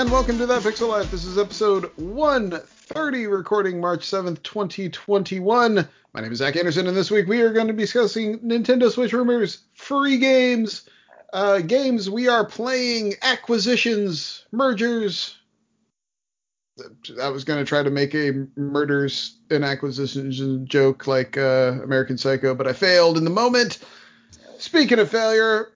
and welcome to That Pixel Life. This is episode 130, recording March 7th, 2021. My name is Zach Anderson, and this week we are going to be discussing Nintendo Switch rumors, free games, games we are playing, acquisitions, mergers. I was going to try to make a murders and acquisitions joke like American Psycho, but I failed in the moment. Speaking of failure...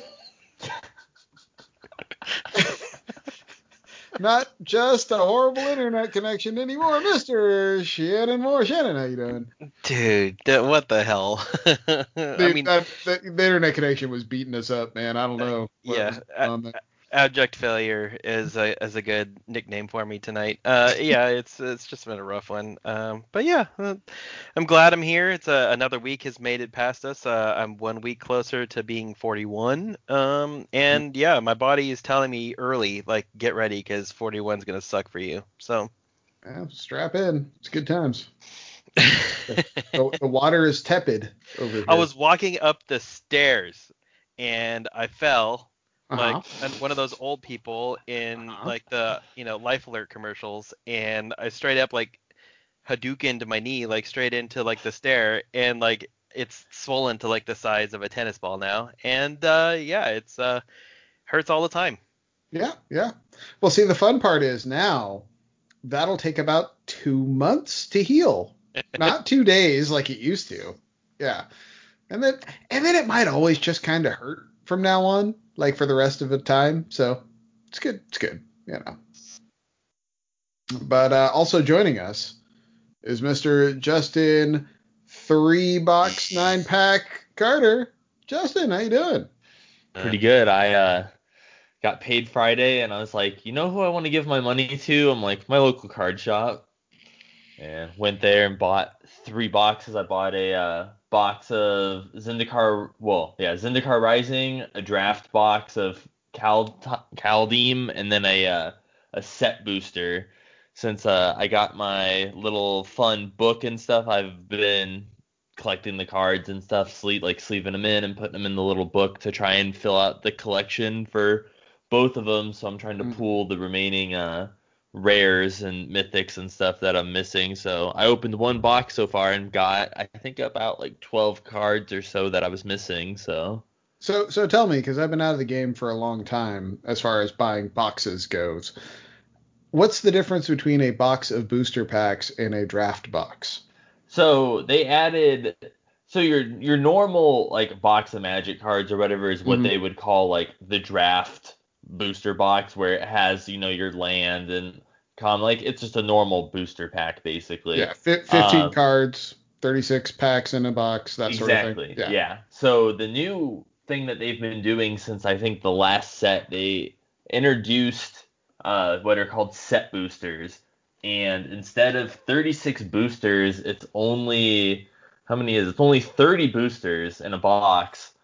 Not just a horrible internet connection anymore, Mr. Shannon Moore. Shannon, how you doing? Dude, what the hell? The internet connection was beating us up, man. I don't know. Abject failure is a good nickname for me tonight. It's just been a rough one. But yeah, I'm glad I'm here. It's another week has made it past us. I'm 1 week closer to being 41. And yeah, my body is telling me early, like, get ready because 41 is gonna suck for you. So strap in. It's good times. The water is tepid over here. I was walking up the stairs and I fell. Like one of those old people in like the Life Alert commercials, and I straight up like Hadouken to my knee, like straight into like the stair, and like it's swollen to like the size of a tennis ball now, and it's hurts all the time. Yeah. Well, see, the fun part is now that'll take about 2 months to heal, not 2 days like it used to. Yeah, and then it might always just kind of hurt from now on, like for the rest of the time. So it's good. But also joining us is Mr. Justin 3-box 9-pack Carter. Justin, how you doing? Pretty good. I got paid Friday, and I was like, you know who I want to give my money to? I'm like, my local card shop. And went there and bought 3 boxes. I bought a box of Zendikar Rising, a draft box of Caldeem, and then a set booster. Since I got my little fun book and stuff, I've been collecting the cards and stuff, sleeving them in and putting them in the little book to try and fill out the collection for both of them. So I'm trying to pool the remaining rares and mythics and stuff that I'm missing. So I opened 1 box so far and got, I think, about like 12 cards or so that I was missing. So tell me, because I've been out of the game for a long time as far as buying boxes goes. What's the difference between a box of booster packs and a draft box? So they added, your normal like box of Magic cards or whatever is what they would call like the draft booster box, where it has your land and like it's just a normal booster pack basically. Yeah, 15 cards, 36 packs in a box, that sort of thing. Exactly. Yeah. So the new thing that they've been doing since I think the last set, they introduced what are called set boosters, and instead of 36 boosters, it's only it's only 30 boosters in a box,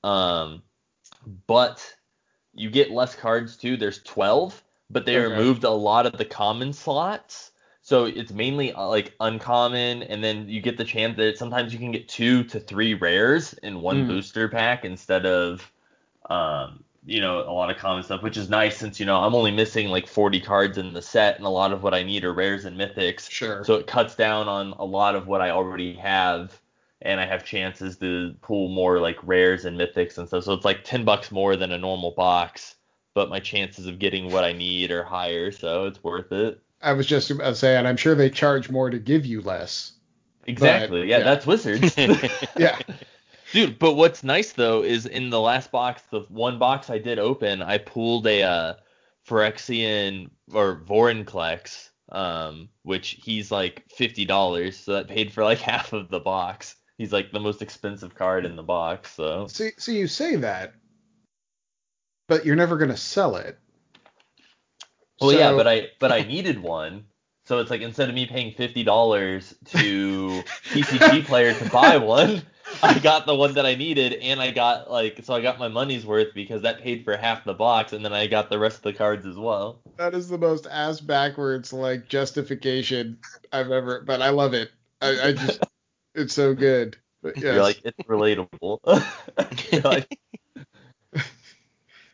but you get less cards too. There's 12, but they removed a lot of the common slots. So it's mainly like uncommon, and then you get the chance that sometimes you can get 2 to 3 rares in one booster pack instead of a lot of common stuff, which is nice since I'm only missing like 40 cards in the set, and a lot of what I need are rares and mythics. Sure. So it cuts down on a lot of what I already have, and I have chances to pull more like rares and mythics and stuff. So it's like $10 more than a normal box, but my chances of getting what I need are higher, so it's worth it. I was just about to say, and I'm sure they charge more to give you less. Exactly. Yeah, that's Wizards. Yeah. Dude, but what's nice though is in the last box, the 1 box I did open, I pulled a Phyrexian or Vorinclex, which he's like $50, so that paid for like half of the box. He's like the most expensive card in the box. So see, you say that, but you're never gonna sell it. Well, yeah, but I needed one. So it's like instead of me paying $50 to TCG Player to buy one, I got the one that I needed, and I got I got my money's worth because that paid for half the box, and then I got the rest of the cards as well. That is the most ass backwards like justification I've ever, but I love it. I just it's so good. But yes. You're like, it's relatable.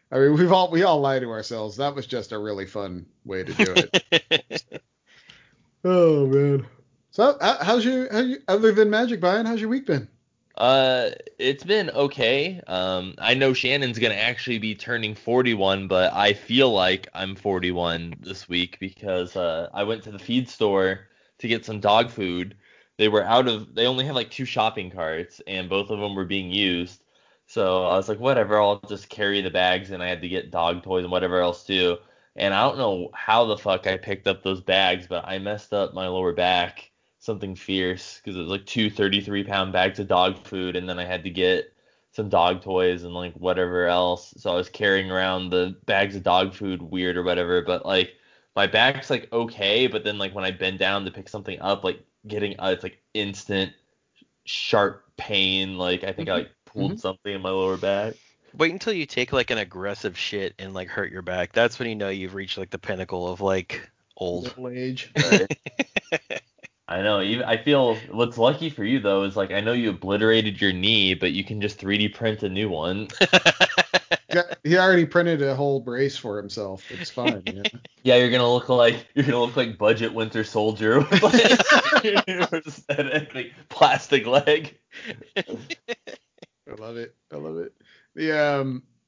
I mean, we all lie to ourselves. That was just a really fun way to do it. Oh man. So how's your other than Magic buying? How's your week been? It's been okay. I know Shannon's gonna actually be turning 41, but I feel like I'm 41 this week because I went to the feed store to get some dog food. They only had like two shopping carts, and both of them were being used. So I was like, whatever, I'll just carry the bags, and I had to get dog toys and whatever else too. And I don't know how the fuck I picked up those bags, but I messed up my lower back something fierce because it was like two 33-pound bags of dog food, and then I had to get some dog toys and like whatever else. So I was carrying around the bags of dog food weird or whatever, but like my back's like okay, but then like when I bend down to pick something up, like getting it's like instant sharp pain. Like I think I like Mm-hmm. pulled something in my lower back. Wait until you take like an aggressive shit and like hurt your back. That's when you know you've reached like the pinnacle of like old. Middle age. Right. I know. Even I feel what's lucky for you though is like I know you obliterated your knee, but you can just 3D print a new one. He already printed a whole brace for himself. It's fine. Yeah. Yeah, you're gonna look like budget Winter Soldier with like your aesthetic, like plastic leg. I love it. I love it. The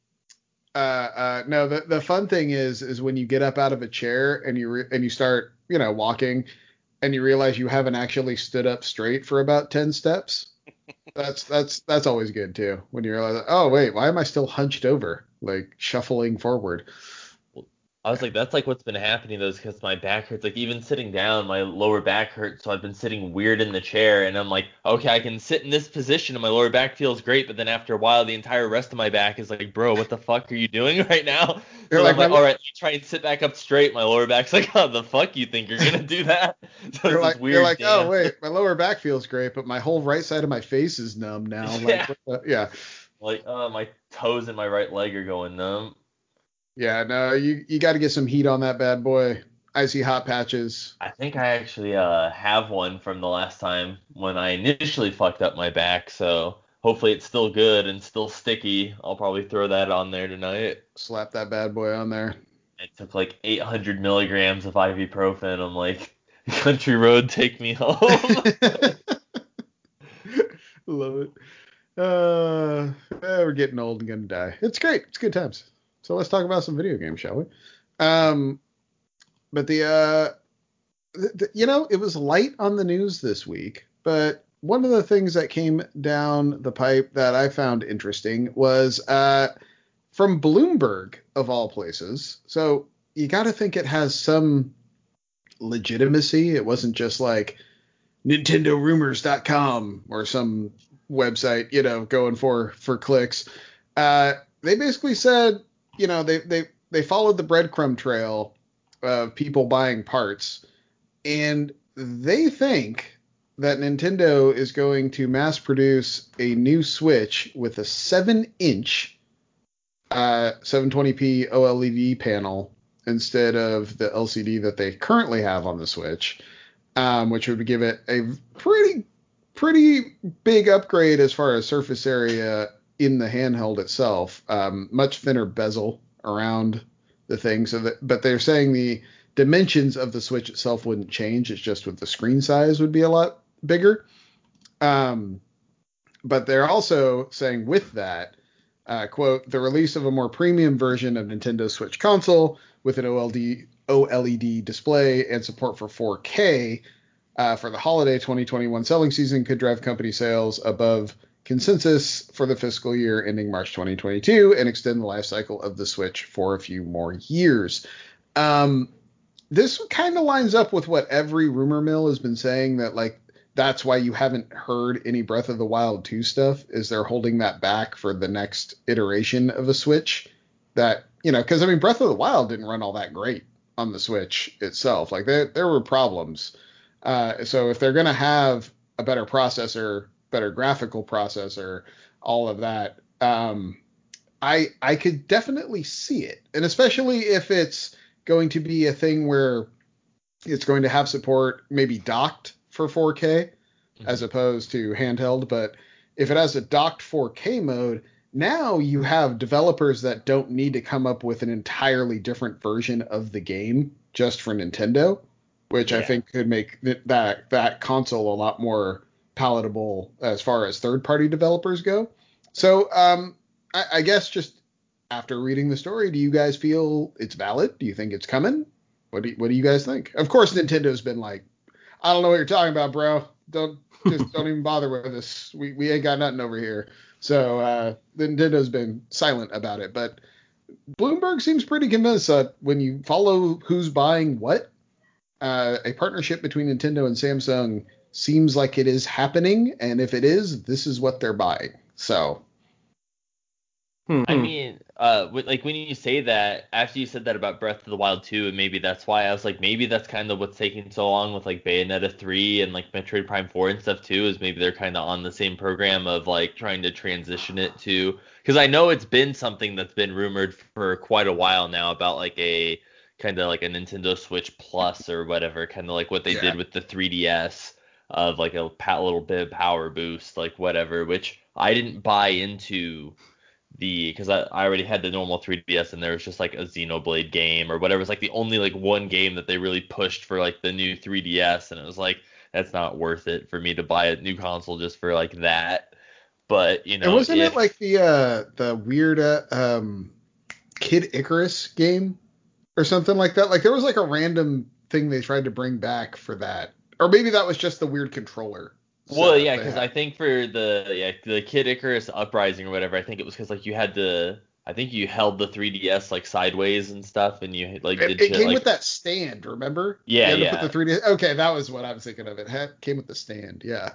no, the fun thing is when you get up out of a chair and you start, walking and you realize you haven't actually stood up straight for about 10 steps. That's always good too. When you realize, oh wait, why am I still hunched over, like shuffling forward? I was like, that's like what's been happening though, is because my back hurts. Like even sitting down, my lower back hurts, so I've been sitting weird in the chair, and I'm like, okay, I can sit in this position, and my lower back feels great, but then after a while, the entire rest of my back is like, bro, what the fuck are you doing right now? You're So like I'm like, all right, let me try and sit back up straight. My lower back's like, how the fuck you think you're gonna do that? So it's this you're weird like, oh dance. wait, my lower back feels great, but my whole right side of my face is numb now. Like, Yeah. yeah, Like, my toes and my right leg are going numb. yeah. No, you got to get some heat on that bad boy. Icy hot patches. I think I actually have one from the last time when I initially fucked up my back, so hopefully it's still good and still sticky. I'll probably throw that on there tonight. Slap that bad boy on there. It took like 800 milligrams of ibuprofen. I'm like, country road, take me home. Love it. We're getting old and gonna die. It's great. It's good times. So let's talk about some video games, shall we? Um, but it was light on the news this week. But one of the things that came down the pipe that I found interesting was from Bloomberg of all places. So you got to think it has some legitimacy. It wasn't just like NintendoRumors.com or some website, going for clicks. They basically said, they followed the breadcrumb trail of people buying parts, and they think that Nintendo is going to mass produce a new Switch with a 7-inch 720p OLED panel instead of the LCD that they currently have on the Switch, which would give it a pretty big upgrade as far as surface area in the handheld itself. Much thinner bezel around the thing, but they're saying the dimensions of the Switch itself wouldn't change. It's just with the screen size would be a lot bigger. But they're also saying with that, quote, the release of a more premium version of Nintendo Switch console with an OLED display and support for 4K for the holiday 2021 selling season could drive company sales above consensus for the fiscal year ending March 2022 and extend the life cycle of the Switch for a few more years. This kind of lines up with what every rumor mill has been saying, that like that's why you haven't heard any Breath of the Wild 2 stuff, is they're holding that back for the next iteration of a Switch. That, because I mean Breath of the Wild didn't run all that great on the Switch itself. Like there were problems. So if they're going to have a better processor, better graphical processor, all of that, I could definitely see it. And especially if it's going to be a thing where it's going to have support maybe docked for 4K as opposed to handheld. But if it has a docked 4K mode, now you have developers that don't need to come up with an entirely different version of the game just for Nintendo, which I think could make that console a lot more palatable as far as third-party developers go. So I guess just after reading the story, do you guys feel it's valid? Do you think it's coming? What do you guys think? Of course, Nintendo's been like, I don't know what you're talking about, bro. Don't even bother with us. We ain't got nothing over here. So Nintendo's been silent about it, but Bloomberg seems pretty convinced that when you follow who's buying what, a partnership between Nintendo and Samsung seems like it is happening, and if it is, this is what they're buying. So. I mean, like when you say that, after you said that about Breath of the Wild 2, and maybe that's why I was like, maybe that's kind of what's taking so long with like Bayonetta 3 and like Metroid Prime 4 and stuff too, is maybe they're kind of on the same program of like trying to transition it to, because I know it's been something that's been rumored for quite a while now about like a kind of like a Nintendo Switch Plus or whatever, kind of like what they did with the 3DS of like a little bit of power boost, like whatever, which I didn't buy into because I already had the normal 3DS and there was just like a Xenoblade game or whatever. It's like the only like one game that they really pushed for like the new 3DS, and it was like that's not worth it for me to buy a new console just for like that. But you know, and wasn't it like the weird Kid Icarus game or something like that? Like there was like a random thing they tried to bring back for that, or maybe that was just the weird controller. Well, yeah, because I think for the Kid Icarus Uprising or whatever, I think it was because like I think you held the 3DS like sideways and stuff, and you like did it shit came like with that stand, remember? Yeah, you had to put the 3DS. Okay, that was what I was thinking of. It came with the stand, yeah.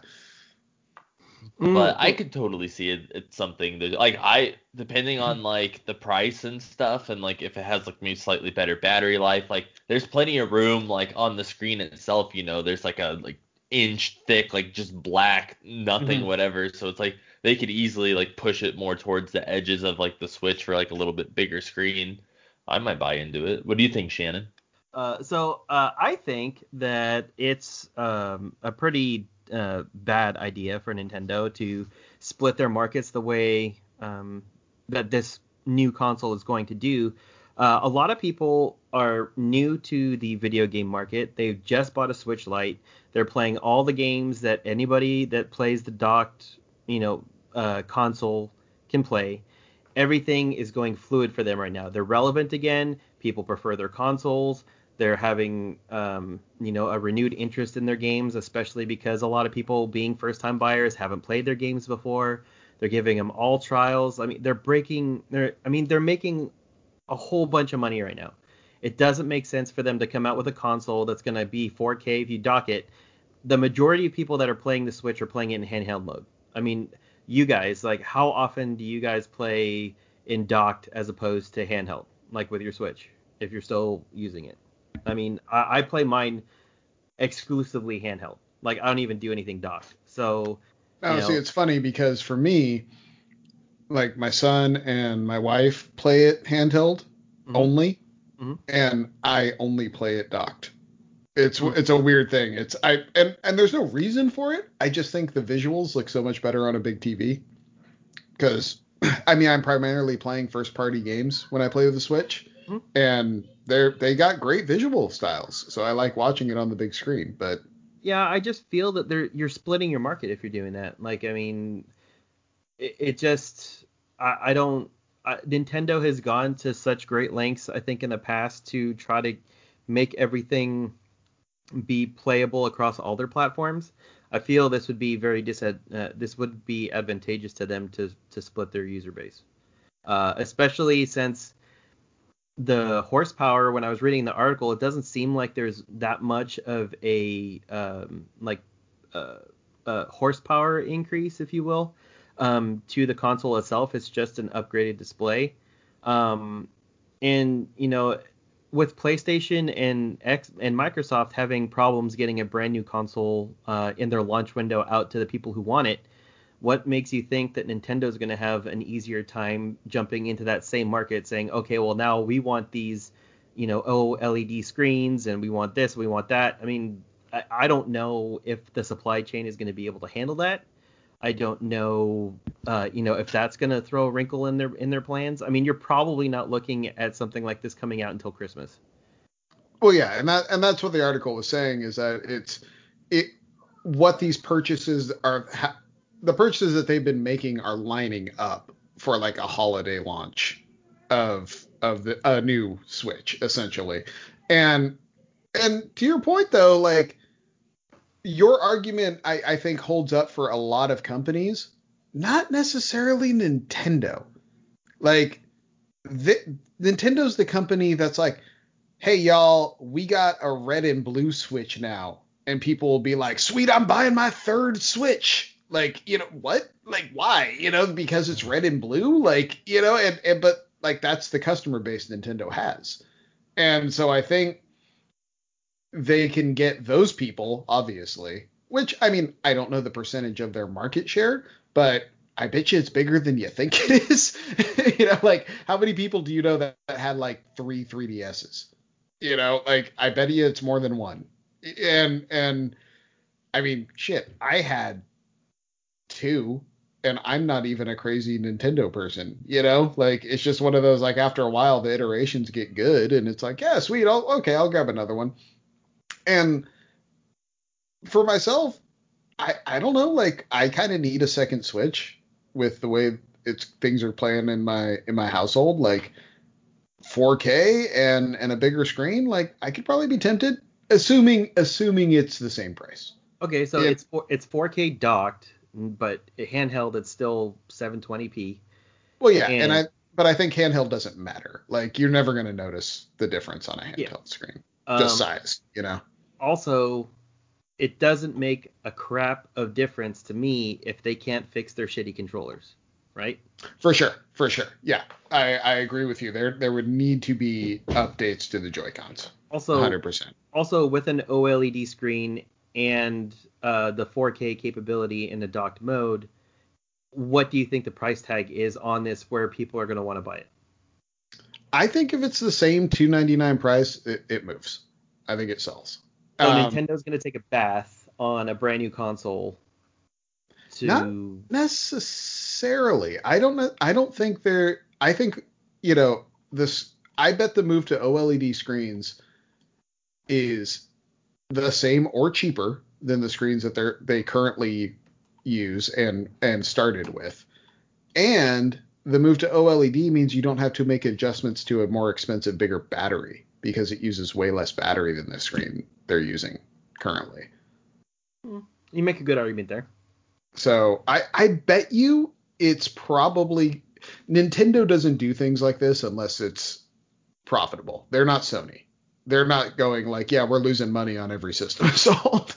But I could totally see it's something that like depending on like the price and stuff, and like if it has like maybe slightly better battery life, like there's plenty of room like on the screen itself, there's like a like inch thick, like just black nothing whatever, so it's like they could easily like push it more towards the edges of like the Switch for like a little bit bigger screen. I might buy into it. What do you think, Shannon? So I think that it's a pretty bad idea for Nintendo to split their markets the way that this new console is going to do. A lot of people are new to the video game market. They've just bought a Switch Lite. They're playing all the games that anybody that plays the docked, console can play. Everything is going fluid for them right now. They're relevant again. People prefer their consoles. They're having, a renewed interest in their games, especially because a lot of people being first-time buyers haven't played their games before. They're giving them all trials. I mean, they're making a whole bunch of money right now. It doesn't make sense for them to come out with a console that's going to be 4K if you dock it. The majority of people that are playing the Switch are playing it in handheld mode. I mean, you guys, like, how often do you guys play in docked as opposed to handheld, like with your Switch, if you're still using it? I mean, I play mine exclusively handheld. Like, I don't even do anything docked. So, see, it's funny because for me, like my son and my wife play it handheld only, and I only play it docked. It's a weird thing. And there's no reason for it. I just think the visuals look so much better on a big TV. Because I'm primarily playing first party games when I play with the Switch, and they got great visual styles, so I like watching it on the big screen. But yeah, I just feel that you're splitting your market if you're doing that. Like, I mean, it just I don't. Nintendo has gone to such great lengths, I think, in the past to try to make everything be playable across all their platforms. I feel this would be this would be advantageous to them to split their user base, especially since the horsepower. When I was reading the article, it doesn't seem like there's that much of a horsepower increase, if you will, to the console itself. It's just an upgraded display, and with PlayStation and Microsoft having problems getting a brand new console in their launch window out to the people who want it, what makes you think that Nintendo is going to have an easier time jumping into that same market saying, okay, well, now we want these, OLED screens, and we want this, we want that? I mean, I don't know if the supply chain is going to be able to handle that. I don't know, if that's going to throw a wrinkle in their plans. I mean, you're probably not looking at something like this coming out until Christmas. Well, yeah, and that's what the article was saying, is that what these purchases are, the purchases that they've been making are lining up for like a holiday launch of a new Switch, essentially. And to your point though, like, your argument I think holds up for a lot of companies, not necessarily Nintendo. Like, Nintendo's the company that's like, hey y'all, we got a red and blue Switch now, and people will be like, sweet, I'm buying my third Switch. Like, what? Like, why? Because it's red and blue. Like, but like, that's the customer base Nintendo has, and so I think they can get those people, obviously. Which, I mean, I don't know the percentage of their market share, but I bet you it's bigger than you think it is. Like, how many people do you know that had like 3 3DSs? Like, I bet you it's more than one. And I mean, shit, I had 2, and I'm not even a crazy Nintendo person. Like, it's just one of those, like, after a while the iterations get good, and it's like, yeah, sweet, I'll grab another one. And for myself, I don't know, like, I kind of need a second Switch with the way things are playing in my household. Like, 4K and a bigger screen, like, I could probably be tempted, assuming it's the same price. Okay, so it's 4K docked, but handheld it's still 720p. Well, yeah, but I think handheld doesn't matter. Like, you're never going to notice the difference on a handheld screen. Just size. Also, it doesn't make a crap of difference to me if they can't fix their shitty controllers, right? For sure. Yeah, I agree with you. There would need to be updates to the Joy-Cons. Also, 100%. Also, with an OLED screen and the 4K capability in the docked mode, what do you think the price tag is on this where people are going to want to buy it? I think if it's the same $299 price, it moves. I think it sells. So Nintendo's going to take a bath on a brand new console Not necessarily. I don't think they're. I think this. I bet the move to OLED screens is the same or cheaper than the screens that they currently use and started with. And the move to OLED means you don't have to make adjustments to a more expensive, bigger battery, because it uses way less battery than the screen they're using currently. You make a good argument there. So I bet you it's probably, Nintendo doesn't do things like this unless it's profitable. They're not Sony. They're not going like, yeah, we're losing money on every system sold.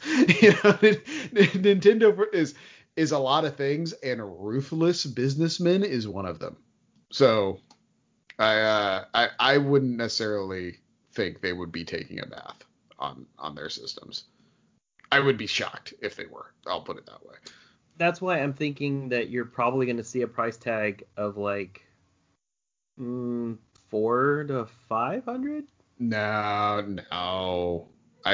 Nintendo is a lot of things, and a ruthless businessman is one of them. So I wouldn't necessarily think they would be taking a bath on their systems. I would be shocked if they were. I'll put it that way. That's why I'm thinking that you're probably going to see a price tag of like $400 to $500. No.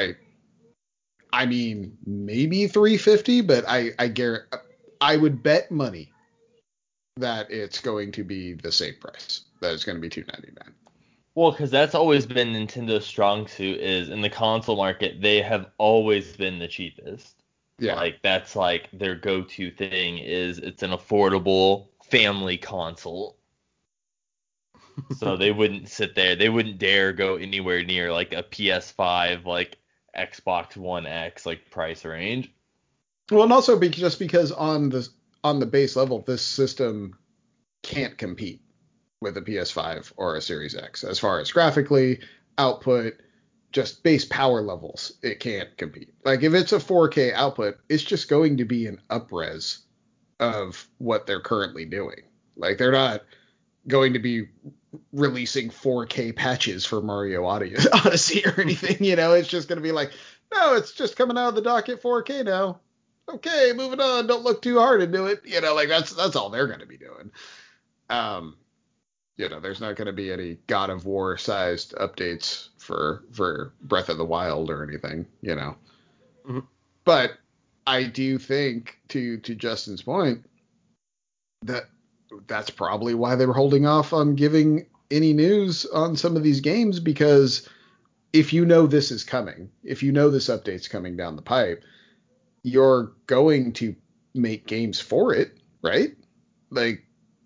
I mean, maybe $350, but I guarantee, I would bet money that it's going to be the same price. That it's going to be $299. Well, because that's always been Nintendo's strong suit, is in the console market, they have always been the cheapest. Yeah. Like, that's like their go-to thing, is it's an affordable family console. So they wouldn't sit there. They wouldn't dare go anywhere near like a PS5, like Xbox One X, like price range. Well, and also just because on the base level, this system can't compete with a PS5 or a Series X as far as graphically, output, just base power levels. It can't compete. Like, if it's a 4K output, it's just going to be an up-res of what they're currently doing. Like, they're not going to be releasing 4K patches for Mario Odyssey or anything. It's just going to be like, no, it's just coming out of the dock at 4K now. Okay, moving on. Don't look too hard into it. Like, that's all they're going to be doing. There's not going to be any God of War sized updates for Breath of the Wild or anything. Mm-hmm. But I do think, to Justin's point, that's probably why they were holding off on giving any news on some of these games, because if you know this is coming, if you know this update's coming down the pipe, you're going to make games for it, right? Like,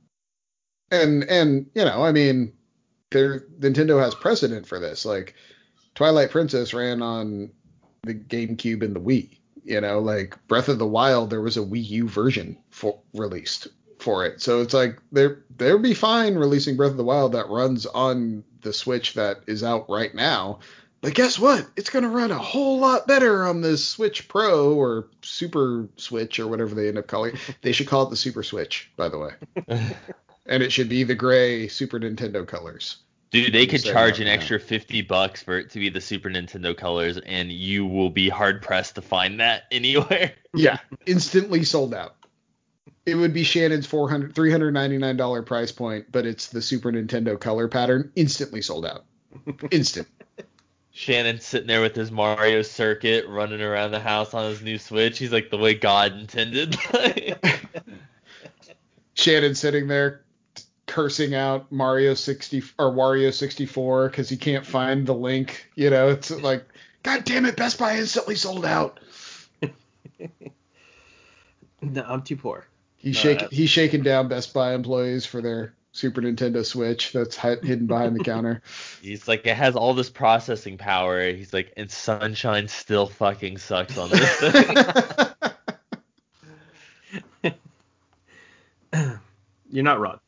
and I mean, Nintendo has precedent for this. Like, Twilight Princess ran on the GameCube and the Wii. Like Breath of the Wild, there was a Wii U version released for it. So it's like they'll be fine releasing Breath of the Wild that runs on the Switch that is out right now. But guess what? It's going to run a whole lot better on the Switch Pro or Super Switch or whatever they end up calling it. They should call it the Super Switch, by the way. And it should be the gray Super Nintendo colors. Dude, they could charge an extra $50 for it to be the Super Nintendo colors, and you will be hard pressed to find that anywhere. Yeah, instantly sold out. It would be Shannon's $399 price point, but it's the Super Nintendo color pattern. Instantly sold out. Instant. Shannon sitting there with his Mario circuit, running around the house on his new Switch. He's like the way God intended. Shannon sitting there cursing out Mario 60 or Wario 64 because he can't find the link. It's like, God damn it, Best Buy instantly sold out. No, I'm too poor. He's shaking down Best Buy employees for their Super Nintendo Switch that's hidden behind the counter. He's like, it has all this processing power. He's like, and Sunshine still fucking sucks on this thing. You're not wrong.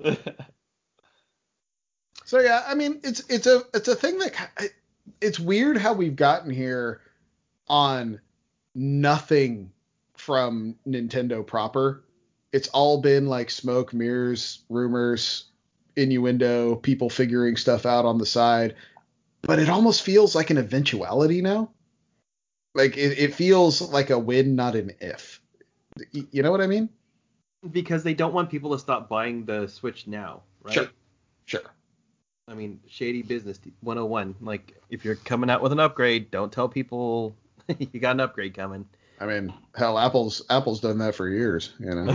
So yeah, I mean, it's a thing that it's weird how we've gotten here on nothing from Nintendo proper. It's all been like smoke, mirrors, rumors, innuendo, people figuring stuff out on the side. But it almost feels like an eventuality now. Like it feels like a win, not an if. You know what I mean? Because they don't want people to stop buying the Switch now, right? Sure. I mean, shady business 101. Like, if you're coming out with an upgrade, don't tell people you got an upgrade coming. I mean, hell, Apple's done that for years,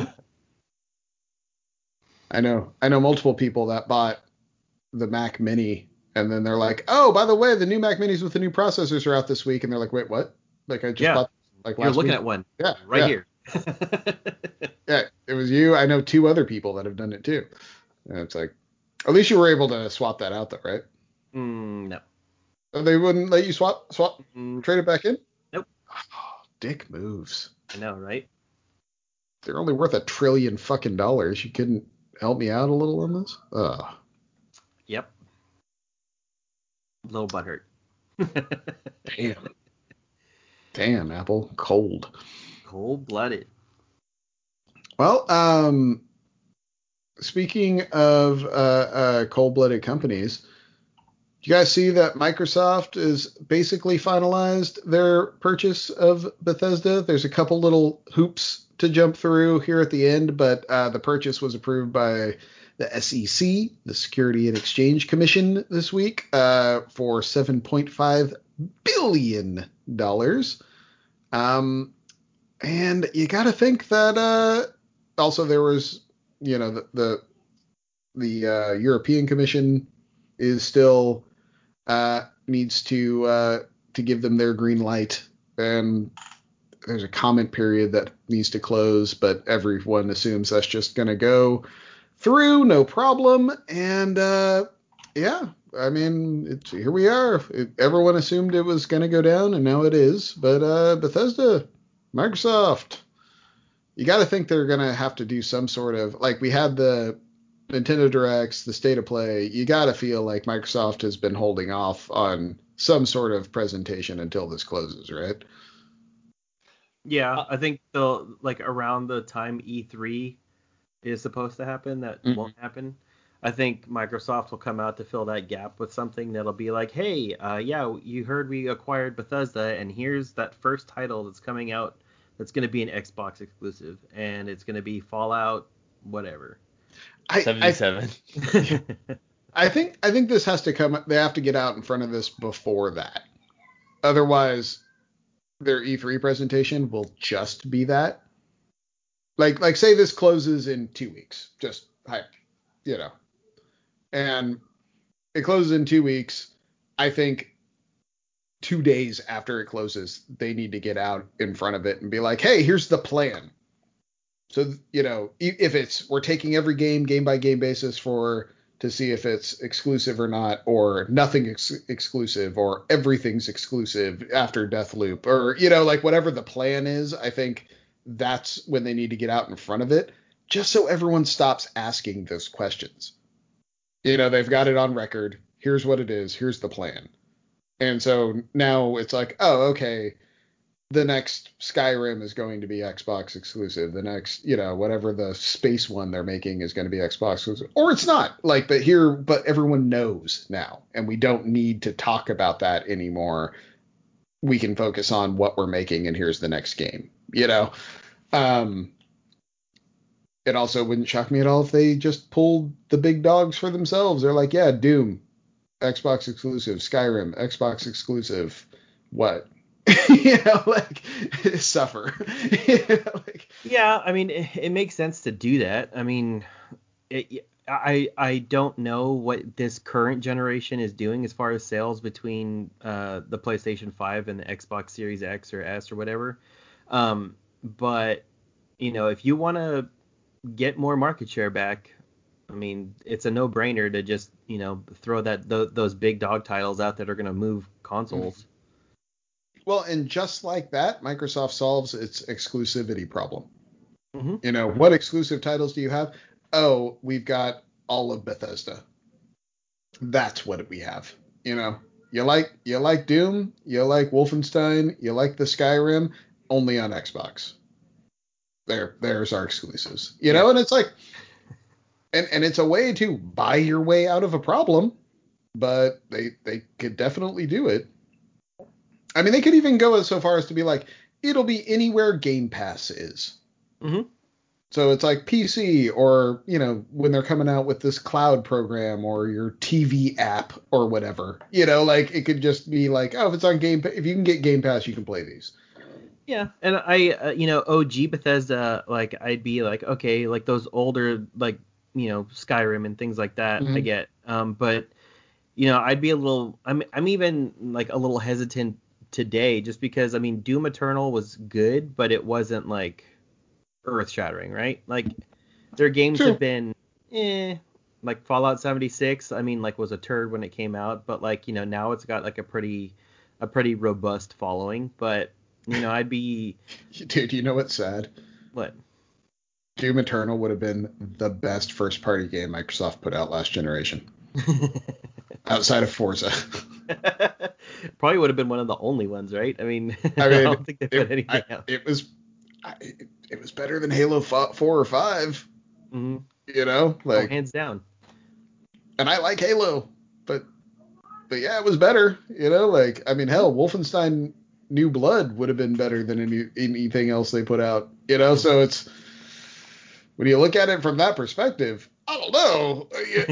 I know multiple people that bought the Mac Mini, and then they're like, oh, by the way, the new Mac Minis with the new processors are out this week, and they're like, wait, what? Like, I just bought like last You're looking week. at one. Yeah, right here. Yeah, it was you. I know 2 other people that have done it too. And it's like, at least you were able to swap that out though, right? No. They wouldn't let you swap, trade it back in? Nope. Oh, dick moves. I know, right? They're only worth $1 trillion fucking dollars. You couldn't help me out a little on this? Ugh. Yep. Little butthurt. Damn, Apple. Cold-blooded. Well, speaking of cold-blooded companies, do you guys see that Microsoft is basically finalized their purchase of Bethesda? There's a couple little hoops to jump through here at the end, but the purchase was approved by the SEC, the Security and Exchange Commission, this week for $7.5 billion. And you got to think that also there was, the European Commission is still needs to give them their green light, and there's a comment period that needs to close, but everyone assumes that's just going to go through, no problem. And yeah, I mean, here we are. Everyone assumed it was going to go down, and now it is. But Bethesda, Microsoft, you got to think they're going to have to do some sort of, like we had the Nintendo Directs, the State of Play. You got to feel like Microsoft has been holding off on some sort of presentation until this closes, right? Yeah, I think around the time E3 is supposed to happen, that won't happen. I think Microsoft will come out to fill that gap with something that'll be like, hey, yeah, you heard we acquired Bethesda, and here's that first title that's coming out that's going to be an Xbox exclusive, and it's going to be Fallout, whatever. 77. I think this has to come. They have to get out in front of this before that. Otherwise, their E3 presentation will just be that. Like say this closes in 2 weeks, just you know, and it closes in 2 weeks. I think 2 days after it closes, they need to get out in front of it and be like, hey, here's the plan. So, if we're taking every game by game basis to see if it's exclusive or not, or nothing exclusive, or everything's exclusive after Deathloop, or, like whatever the plan is, I think that's when they need to get out in front of it, just so everyone stops asking those questions. They've got it on record. Here's what it is. Here's the plan. And so now it's like, oh, okay, the next Skyrim is going to be Xbox exclusive. The next, whatever the space one they're making is going to be Xbox exclusive. Or it's not. But everyone knows now, and we don't need to talk about that anymore. We can focus on what we're making, and here's the next game. It also wouldn't shock me at all if they just pulled the big dogs for themselves. They're like, yeah, Doom, Xbox exclusive, Skyrim, Xbox exclusive, what? Suffer. Yeah, I mean, it makes sense to do that. I mean, I don't know what this current generation is doing as far as sales between the PlayStation 5 and the Xbox Series X or S or whatever. But, if you want to get more market share back, I mean, it's a no-brainer to just, throw those big dog titles out that are going to move consoles. Well, and just like that, Microsoft solves its exclusivity problem. Mm-hmm. What exclusive titles do you have? Oh, we've got all of Bethesda. That's what we have. You like Doom, you like Wolfenstein, you like the Skyrim, only on Xbox. There's our exclusives. And it's like, and it's a way to buy your way out of a problem, but they could definitely do it. I mean, they could even go so far as to be like, it'll be anywhere Game Pass is. Mm-hmm. So it's like PC, or, when they're coming out with this cloud program, or your TV app or whatever, it could just be like, oh, if it's on Game Pass, if you can get Game Pass, you can play these. Yeah, and OG Bethesda, like, I'd be like, okay, like those older, like, Skyrim and things like that, Mm-hmm. I get. But, I'd be I'm even like a little hesitant today, just because, I mean, Doom Eternal was good, but it wasn't like earth shattering, right? Like, their games True. have been, like Fallout 76, I mean, like, was a turd when it came out, but like, now it's got like a pretty robust following. But, I'd be... Dude, you know what's sad? What? Doom Eternal would have been the best first-party game Microsoft put out last generation. Outside of Forza. Probably would have been one of the only ones, right? I mean, I I mean, don't think they put anything out. It was better than Halo 4 or 5. Mm-hmm. Hands down. And I like Halo, but yeah, it was better. I mean, hell, Wolfenstein New Blood would have been better than anything else they put out. So it's, when you look at it from that perspective, I don't know.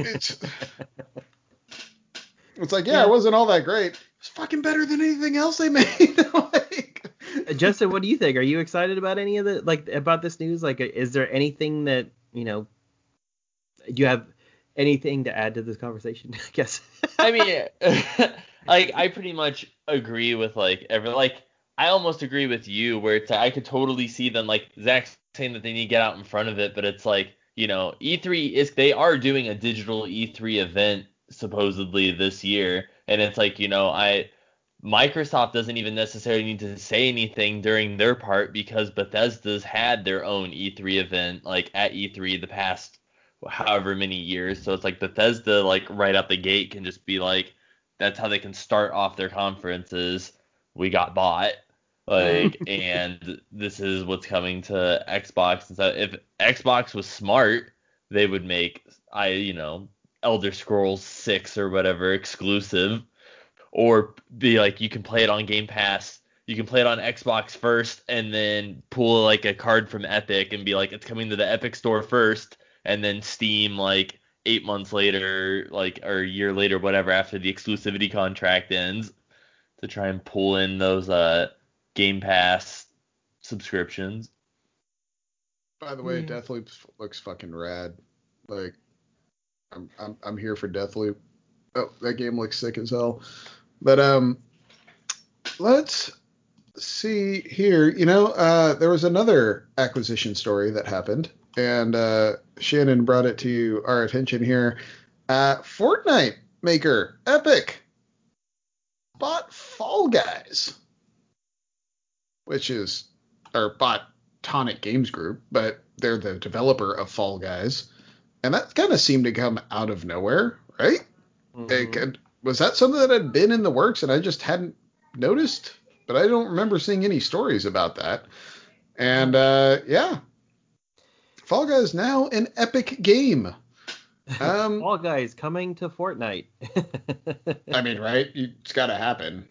It's like, yeah, it wasn't all that great. It was fucking better than anything else they made. Justin, what do you think? Are you excited about any of about this news? Like, is there anything that, do you have anything to add to this conversation? I guess. I mean, I pretty much agree with I almost agree with you, where it's I could totally see them, like Zach saying that they need to get out in front of it, but it's like, E3 they are doing a digital E3 event supposedly this year, and it's like, Microsoft doesn't even necessarily need to say anything during their part, because Bethesda's had their own E3 event, like at E3 the past however many years. So it's like Bethesda, like right out the gate, can just be like, that's how they can start off their conferences. We got bought. And this is what's coming to Xbox. And so if Xbox was smart, they would make Elder Scrolls 6 or whatever exclusive, or be like, you can play it on Game Pass. You can play it on Xbox first, and then pull like a card from Epic and be like, it's coming to the Epic store first, and then Steam like 8 months later, or a year later, whatever, after the exclusivity contract ends, to try and pull in those Game Pass subscriptions. By the way, Deathloop looks fucking rad. Like, I'm here for Deathloop. Oh, that game looks sick as hell. But let's see here. There was another acquisition story that happened, and Shannon brought it to our attention here. Fortnite maker Epic bought Fall Guys, bought Tonic Games Group, but they're the developer of Fall Guys, and that kind of seemed to come out of nowhere, right? Mhm. Was that something that had been in the works and I just hadn't noticed? But I don't remember seeing any stories about that. And yeah, Fall Guys now an Epic game. Fall Guys coming to Fortnite. I mean, right? It's got to happen.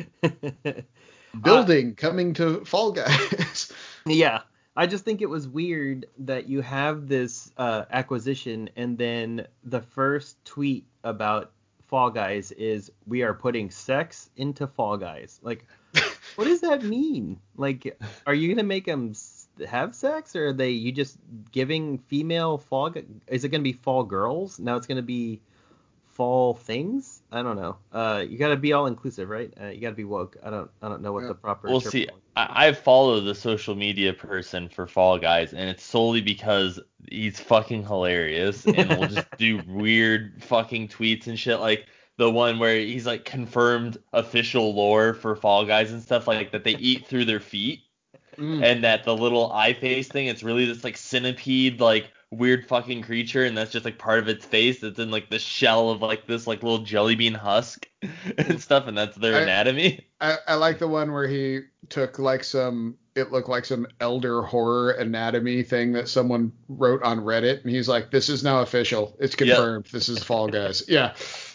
Building coming to Fall Guys. Yeah, I just think it was weird that you have this acquisition and then the first tweet about Fall Guys is we are putting sex into Fall Guys. Like, what does that mean? Like, are you gonna make them have sex, or are you just giving female Is it gonna be fall girls? Now it's gonna be fall things? I don't know. You gotta be all inclusive, right? You gotta be woke. I don't know what the proper We'll see. I follow the social media person for Fall Guys, and it's solely because he's fucking hilarious and will just do weird fucking tweets and shit, like the one where he's like confirmed official lore for Fall Guys and stuff, like that they eat through their feet. And that the little eye face thing, it's really this like centipede, like weird fucking creature, and that's just like part of its face that's in like the shell of like this like little jelly bean husk and stuff, and that's their anatomy. I like the one where he took it looked like some elder horror anatomy thing that someone wrote on Reddit, and he's like, this is now official. It's confirmed. Yep. This is Fall Guys. Yeah.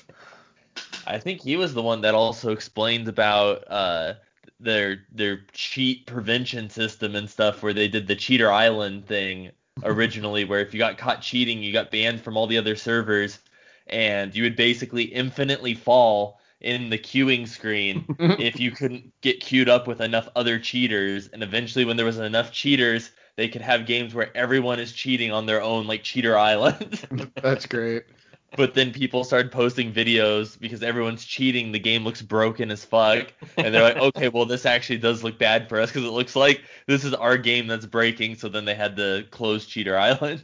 I think he was the one that also explained about their cheat prevention system and stuff, where they did the Cheater Island thing originally, where if you got caught cheating, you got banned from all the other servers, and you would basically infinitely fall in the queuing screen if you couldn't get queued up with enough other cheaters. And eventually, when there was enough cheaters, they could have games where everyone is cheating on their own, like Cheater Island. That's great. But then people started posting videos because everyone's cheating. The game looks broken as fuck. And they're like, okay, well, this actually does look bad for us because it looks like this is our game that's breaking. So then they had to close Cheater Island.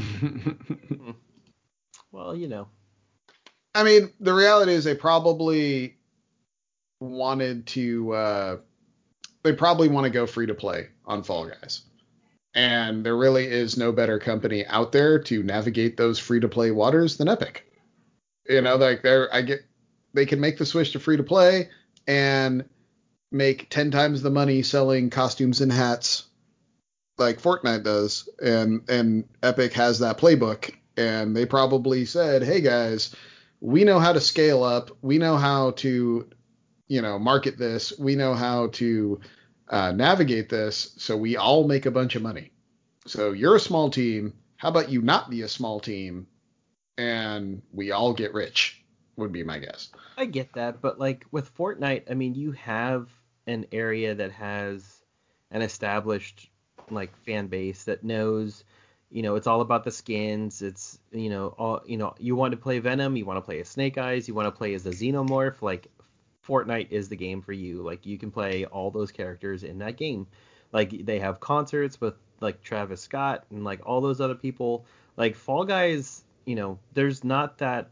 Well, I mean, the reality is they probably wanted to they probably want to go free to play on Fall Guys. And there really is no better company out there to navigate those free to play waters than Epic. Like they can make the switch to free to play and make 10 times the money selling costumes and hats like Fortnite does. And Epic has that playbook, and they probably said, hey guys, we know how to scale up. We know how to, market this. We know how to navigate this, so we all make a bunch of money. So you're a small team. How about you not be a small team, and we all get rich? Would be my guess. I get that, but like with Fortnite, I mean, you have an area that has an established like fan base that knows, it's all about the skins. It's, all, you want to play Venom, you want to play as Snake Eyes, you want to play as the Xenomorph, like Fortnite is the game for you. Like you can play all those characters in that game. Like they have concerts with like Travis Scott and like all those other people. Like Fall Guys, there's not that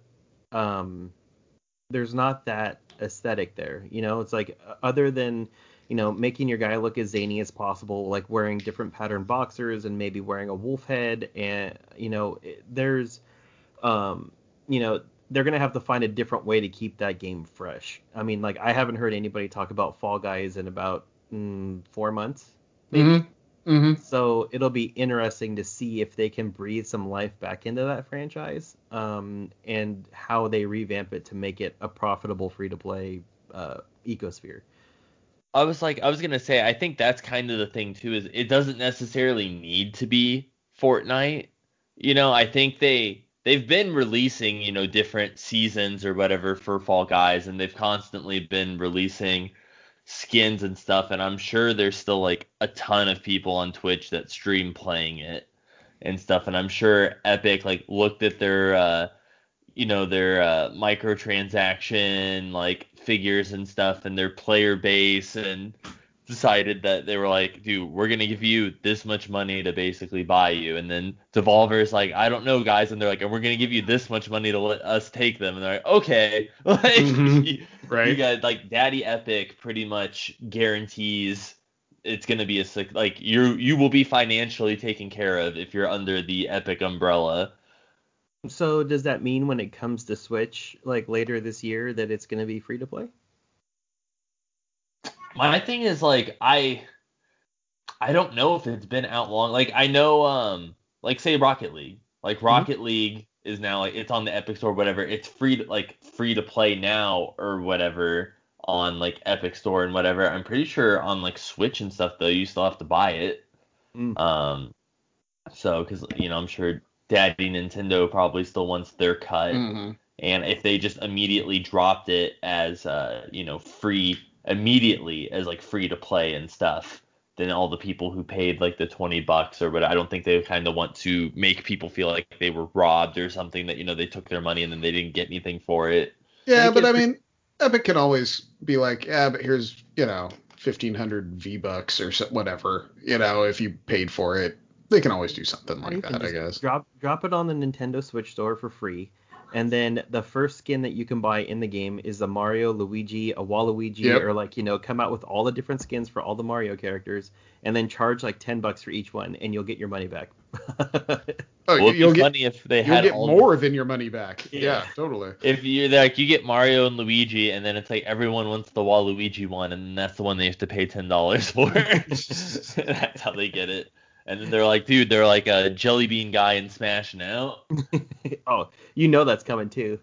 aesthetic there. It's like other than making your guy look as zany as possible, like wearing different pattern boxers and maybe wearing a wolf head, and there's they're going to have to find a different way to keep that game fresh. I mean, like, I haven't heard anybody talk about Fall Guys in about 4 months, maybe. Mm-hmm. So it'll be interesting to see if they can breathe some life back into that franchise, and how they revamp it to make it a profitable free-to-play ecosphere. I was going to say, I think that's kind of the thing, too, is it doesn't necessarily need to be Fortnite. I think they've been releasing, different seasons or whatever for Fall Guys, and they've constantly been releasing skins and stuff, and I'm sure there's still like a ton of people on Twitch that stream playing it and stuff, and I'm sure Epic like looked at their their microtransaction like figures and stuff and their player base and decided that they were like, dude, we're gonna give you this much money to basically buy you. And then Devolver's like, I don't know, guys, and they're like, and we're gonna give you this much money to let us take them. And they're like, okay, like Right. you got like Daddy Epic pretty much guarantees it's gonna be like you will be financially taken care of if you're under the Epic umbrella. So does that mean when it comes to Switch, like later this year, that it's going to be free to play? My thing is like I don't know if it's been out long. Like I know like say Rocket League. Like Rocket League is now like it's on the Epic Store, whatever. It's free to play now or whatever on like Epic Store and whatever. I'm pretty sure on like Switch and stuff though, you still have to buy it. So cuz I'm sure Daddy Nintendo probably still wants their cut. And if they just immediately dropped it as free immediately as like free to play and stuff, then all the people who paid like the $20 or what, I don't think they kind of want to make people feel like they were robbed or something, that they took their money and then they didn't get anything for it. Yeah, but I mean, Epic can always be like, yeah, but here's 1,500 V-Bucks or whatever. If you paid for it, they can always do something like that, I guess. Drop it on the Nintendo Switch store for free. And then the first skin that you can buy in the game is the Mario, Luigi, a Waluigi, or come out with all the different skins for all the Mario characters, and then charge like $10 for each one, and you'll get your money back. You'll get money if they had more than your money back. Yeah, totally. If you're like you get Mario and Luigi, and then it's like everyone wants the Waluigi one, and that's the one they have to pay $10 for. That's how they get it. And then they're like, dude, they're like a jelly bean guy in Smash now. Oh, that's coming too.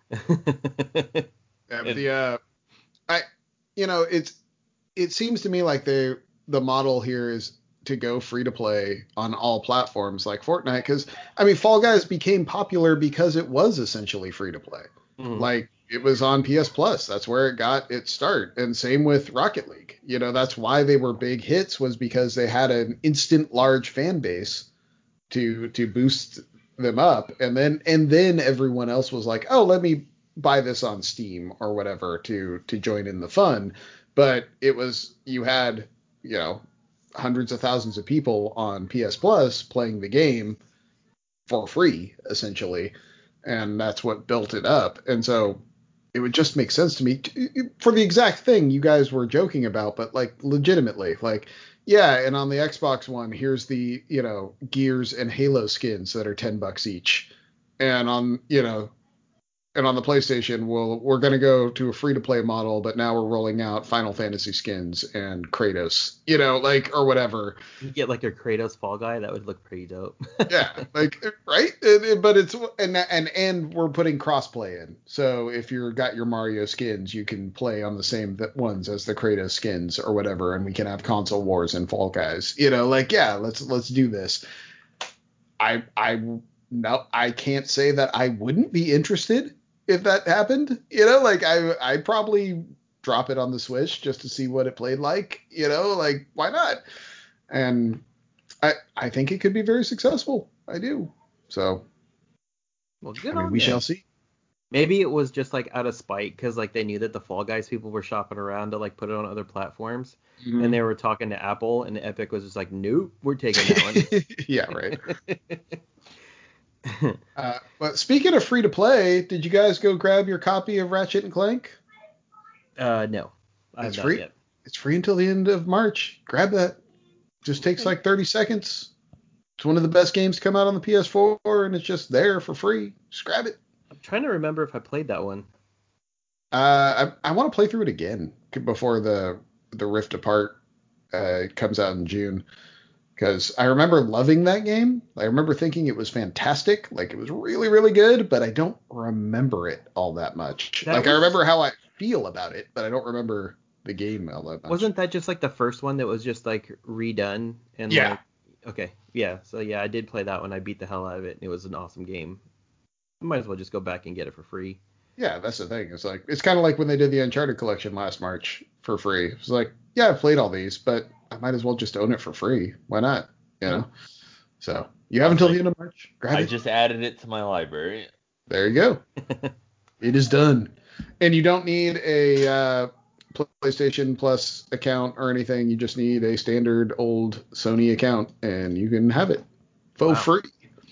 It seems to me like the model here is to go free to play on all platforms like Fortnite, because I mean Fall Guys became popular because it was essentially free to play. Like it was on PS Plus. That's where it got its start. And same with Rocket League. That's why they were big hits, was because they had an instant large fan base to boost them up. And then everyone else was like, oh, let me buy this on Steam or whatever to join in the fun. But it was, you had, hundreds of thousands of people on PS Plus playing the game for free, essentially. And that's what built it up. And so it would just make sense to me for the exact thing you guys were joking about, but like legitimately, like, yeah. And on the Xbox One, here's the, Gears and Halo skins that are $10 each. And on, and on the PlayStation, we're going to go to a free to play model, but now we're rolling out Final Fantasy skins and Kratos, or whatever. You get like a Kratos Fall Guy, that would look pretty dope. Yeah, like, right? But it's, and we're putting crossplay in. So if you've got your Mario skins, you can play on the same ones as the Kratos skins or whatever, and we can have console wars and Fall Guys. Let's do this. I can't say that I wouldn't be interested if that happened. I'd probably drop it on the Switch just to see what it played like. Why not? And I think it could be very successful. I do. So, well, good on we shall see. Maybe it was just like out of spite because like they knew that the Fall Guys people were shopping around to like put it on other platforms, and they were talking to Apple, and Epic was just like, nope, we're taking that one. Yeah, right. But speaking of free to play, did you guys go grab your copy of Ratchet and Clank? No, it's free. Yet. It's free until the end of March. Grab that. Just takes like 30 seconds. It's one of the best games to come out on the PS4, and it's just there for free. Just grab it. I'm trying to remember if I played that one. I want to play through it again before the Rift Apart comes out in June. Because I remember loving that game. I remember thinking it was fantastic. Like, it was really, really good, but I don't remember it all that much. I remember how I feel about it, but I don't remember the game all that much. Wasn't that just like the first one that was just like redone? And yeah. Like, okay. Yeah. So yeah, I did play that one. I beat the hell out of it, and it was an awesome game. I might as well just go back and get it for free. Yeah, that's the thing. It's kind of like when they did the Uncharted collection last March for free. It's like, yeah, I've played all these, but I might as well just own it for free. Why not? You know. So you have until the end of March. Grab I it. just added it to my library. There you go. It is done. And you don't need a PlayStation Plus account or anything. You just need a standard old Sony account, and you can have it for free.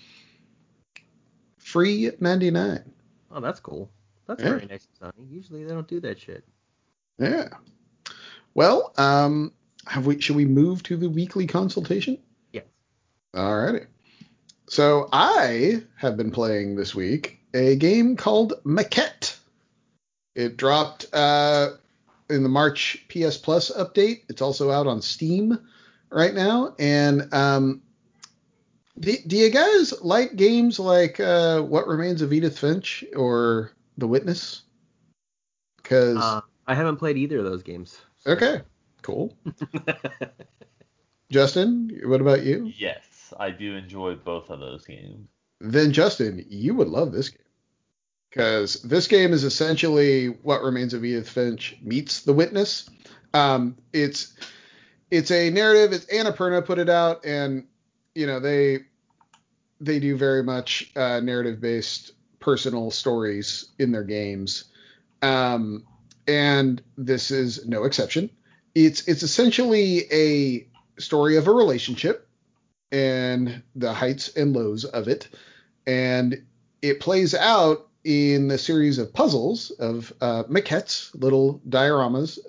Free 99. Oh, that's cool. That's very nice of Sony. Usually they don't do that shit. Yeah. Well, should we move to the weekly consultation? Yes. Alrighty. So I have been playing this week a game called Maquette. It dropped in the March PS Plus update. It's also out on Steam right now. And do you guys like games like What Remains of Edith Finch or The Witness? Because I haven't played either of those games. So. Okay, cool. Justin, what about you? Yes, I do enjoy both of those games. Then Justin, you would love this game. Because this game is essentially What Remains of Edith Finch meets The Witness. It's a narrative. It's Annapurna put it out, and they do very much narrative-based personal stories in their games, and this is no exception. It's essentially a story of a relationship and the heights and lows of it, and it plays out in a series of puzzles of maquettes, little dioramas,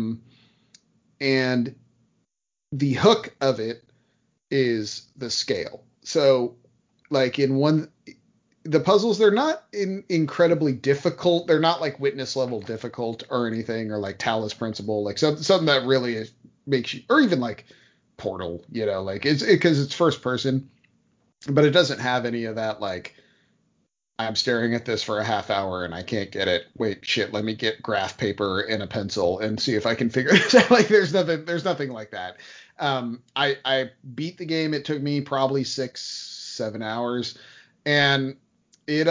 and the hook of it is the scale. So, like the puzzles, they're not incredibly difficult. They're not like Witness level difficult or anything, or like Talos Principle, like something that really makes you, or even like Portal, like because it's first person, but it doesn't have any of that like, I'm staring at this for a half hour and I can't get it. Wait, shit, let me get graph paper and a pencil and see if I can figure this out. Like there's nothing like that. I beat the game. It took me probably 6-7 hours, and it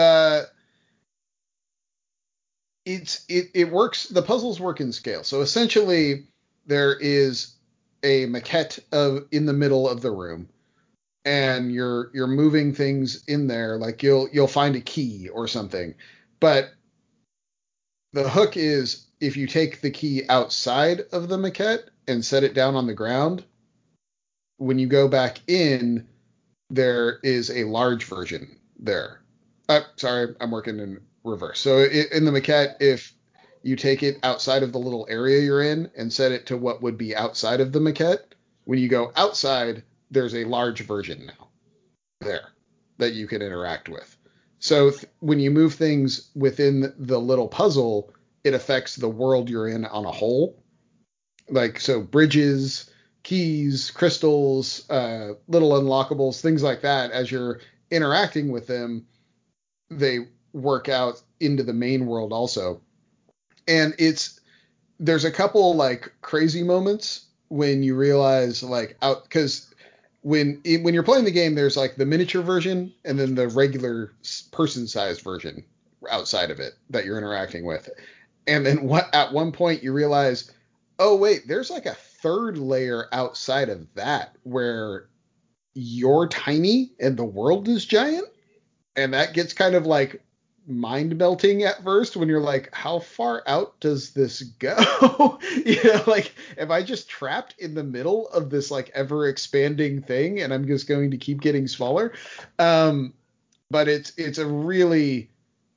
works. The puzzles work in scale. So essentially there is a maquette in the middle of the room, and you're moving things in there, like you'll find a key or something. But the hook is, if you take the key outside of the maquette and set it down on the ground, when you go back in, there is a large version there. Sorry, I'm working in reverse. So in the maquette, if you take it outside of the little area you're in and set it to what would be outside of the maquette, when you go outside, there's a large version now there that you can interact with. So when you move things within the little puzzle, it affects the world you're in on a whole. Like, so bridges, keys, crystals, little unlockables, things like that, as you're interacting with them, they work out into the main world also. And there's a couple like crazy moments when you realize because when you're playing the game, there's like the miniature version and then the regular person-sized version outside of it that you're interacting with. And then at one point you realize, oh wait, there's like a third layer outside of that where you're tiny and the world is giant. And that gets kind of like mind melting at first when you're like, how far out does this go? Like, am I just trapped in the middle of this like ever expanding thing and I'm just going to keep getting smaller? But it's a really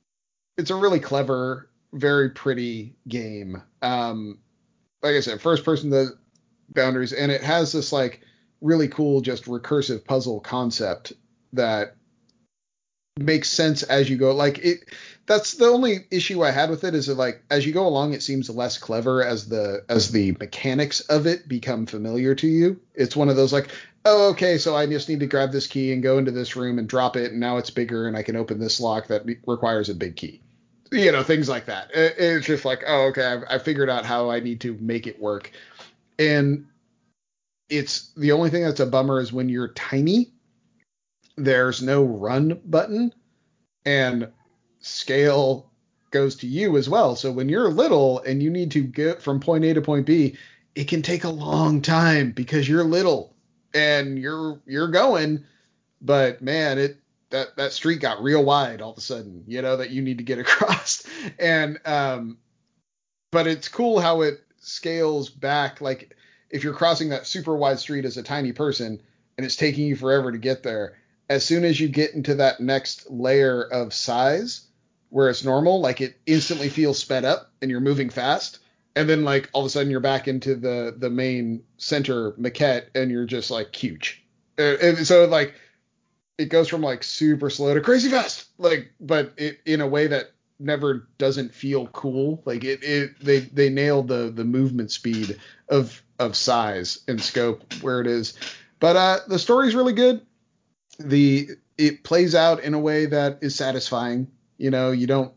clever, very pretty game. Like I said, first person the boundaries, and it has this like really cool just recursive puzzle concept that makes sense as you go. Like that's the only issue I had with it, is that like as you go along it seems less clever as the mechanics of it become familiar to you. It's one of those like, oh okay, so I just need to grab this key and go into this room and drop it, and now it's bigger and I can open this lock that requires a big key. Things like that. It's just like, oh okay, I figured out how I need to make it work. And it's the only thing that's a bummer is when you're tiny, there's no run button, and scale goes to you as well. So when you're little and you need to get from point A to point B, it can take a long time because you're little and you're going, but man, that street got real wide all of a sudden, that you need to get across. And but it's cool how it scales back. Like if you're crossing that super wide street as a tiny person and it's taking you forever to get there, as soon as you get into that next layer of size where it's normal, like it instantly feels sped up and you're moving fast. And then like all of a sudden you're back into the main center maquette and you're just like huge. And so like it goes from like super slow to crazy fast, like, but it in a way that never doesn't feel cool. Like they nailed the movement speed of size and scope where it is. But the story's really good. It plays out in a way that is satisfying. You don't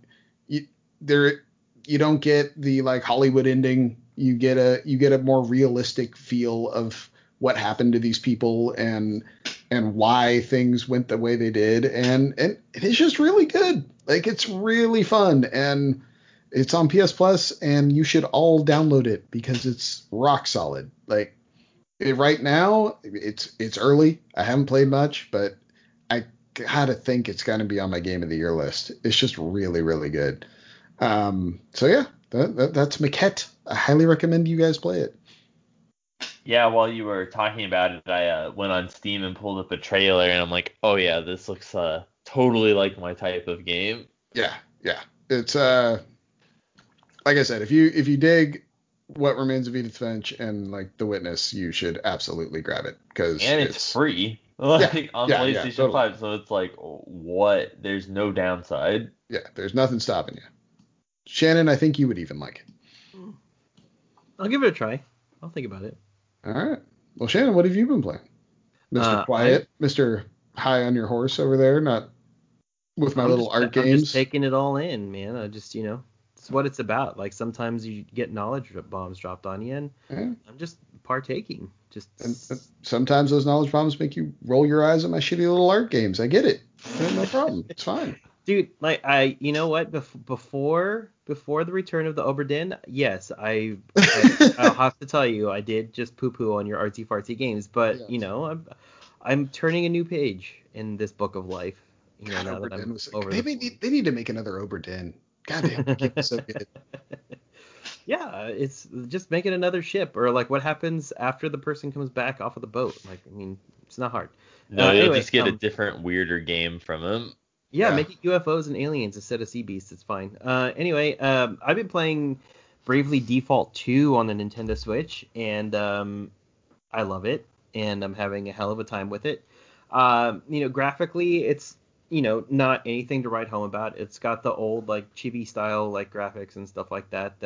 get the like Hollywood ending. You get a more realistic feel of what happened to these people and why things went the way they did, and it's just really good. Like it's really fun, and it's on PS Plus, and you should all download it because it's rock solid. Like right now, it's early. I haven't played much, but I gotta think it's gonna be on my Game of the Year list. It's just really, really good. So yeah, that's Maquette. I highly recommend you guys play it. Yeah, while you were talking about it, I went on Steam and pulled up a trailer, and I'm like, oh yeah, this looks totally like my type of game. Yeah. It's like I said, if you dig What Remains of Edith Finch and like The Witness, you should absolutely grab it because it's free. Like on PlayStation totally. 5, so it's like what? There's no downside. Yeah, there's nothing stopping you. Shannon, I think you would even like it. I'll give it a try. I'll think about it. All right. Well, Shannon, what have you been playing? Mr. Quiet, Mr. High on your horse over there, not with my little art games. I'm just taking it all in, man. I just, it's what it's about. Like sometimes you get knowledge bombs dropped on you, and I'm just partaking. And sometimes those knowledge bombs make you roll your eyes at my shitty little art games. I get it. No problem. It's fine. Dude, like you know what? Before the return of the Oberdin, yes, I'll have to tell you, I did just poo-poo on your artsy fartsy games, but yes. I'm turning a new page in this book of life. God, now that I'm over they need to make another Oberdin. God damn, the game is so good. Yeah, it's just making another ship, or like what happens after the person comes back off of the boat. Like, I mean, it's not hard. No, you'll just get a different, weirder game from him. Yeah, make it UFOs and aliens instead of sea beasts. It's fine. Anyway, I've been playing Bravely Default 2 on the Nintendo Switch, and I love it, and I'm having a hell of a time with it. Graphically, it's not anything to write home about. It's got the old like chibi style like graphics and stuff like that.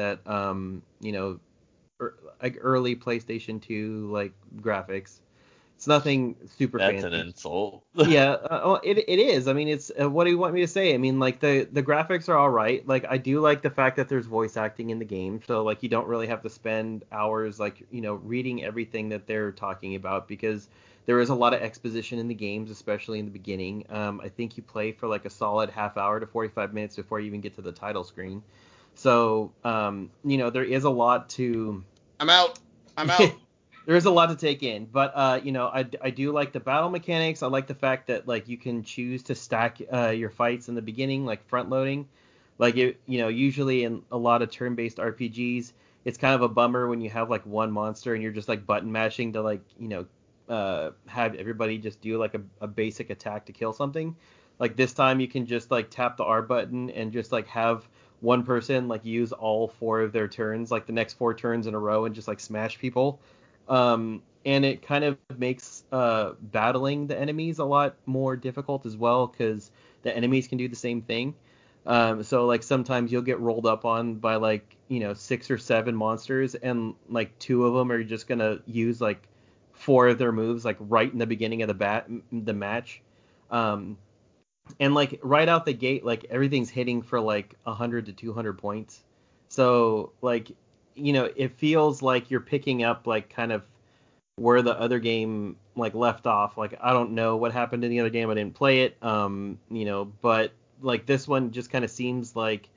Like early PlayStation 2 like graphics. It's nothing super fancy. That's an insult. Yeah, it is. I mean, it's what do you want me to say? I mean, like the graphics are all right. Like I do like the fact that there's voice acting in the game, so like you don't really have to spend hours like reading everything that they're talking about because there is a lot of exposition in the games, especially in the beginning. I think you play for like a solid half hour to 45 minutes before you even get to the title screen. So there is a lot to. I'm out. There is a lot to take in, but I do like the battle mechanics. I like the fact that like you can choose to stack your fights in the beginning, like front loading. Like usually in a lot of turn-based RPGs, it's kind of a bummer when you have like one monster and you're just like button mashing to like have everybody just do like a basic attack to kill something. Like this time you can just like tap the R button and just like have one person like use all 4 of their turns, like the next 4 turns in a row, and just like smash people. And it kind of makes battling the enemies a lot more difficult as well because the enemies can do the same thing. So like sometimes you'll get rolled up on by like 6 or 7 monsters, and like 2 of them are just gonna use like 4 of their moves like right in the beginning of the match. And like right out the gate, like everything's hitting for like 100 to 200 points. So like it feels like you're picking up like kind of where the other game like left off. Like I don't know what happened in the other game. I didn't play it. But like this one just kind of seems like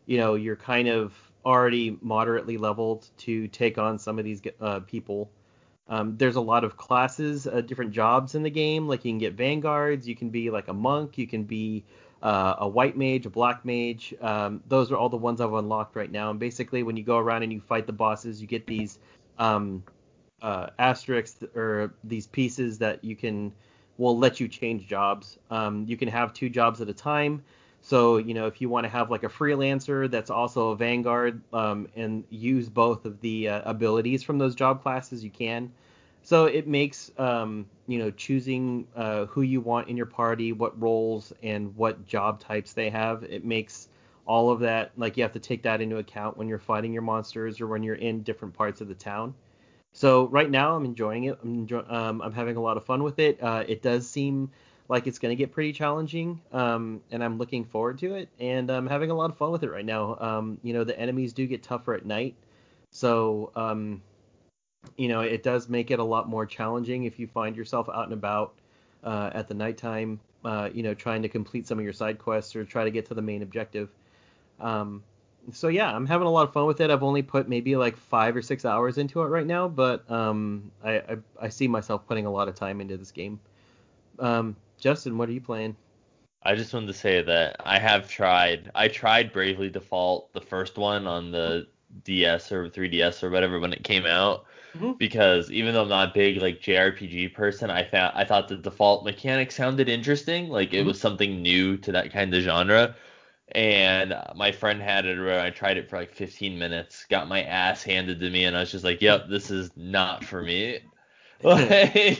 you're kind of already moderately leveled to take on some of these people. There's a lot of classes, different jobs in the game. Like you can get vanguards, you can be like a monk, you can be a white mage, a black mage. Those are all the ones I've unlocked right now. And basically, when you go around and you fight the bosses, you get these asterisks or these pieces that will let you change jobs. You can have 2 jobs at a time. So, if you want to have like a freelancer that's also a vanguard and use both of the abilities from those job classes, you can. So it makes, choosing who you want in your party, what roles and what job types they have. It makes all of that, like you have to take that into account when you're fighting your monsters or when you're in different parts of the town. So right now I'm enjoying it. I'm having a lot of fun with it. It does seem like it's going to get pretty challenging, and I'm looking forward to it. And I'm having a lot of fun with it right now. The enemies do get tougher at night, so it does make it a lot more challenging if you find yourself out and about at the nighttime, trying to complete some of your side quests or try to get to the main objective. So yeah, I'm having a lot of fun with it. I've only put maybe like 5 or 6 hours into it right now, but I see myself putting a lot of time into this game. Justin, what are you playing? I just wanted to say that I tried Bravely Default, the first one on the DS or 3DS or whatever when it came out, Mm-hmm. because even though I'm not a big like JRPG person, I thought the default mechanic sounded interesting, like it was something new to that kind of genre. And my friend had it where I tried it for like 15 minutes, got my ass handed to me, and I was just like, yep, this is not for me. Like,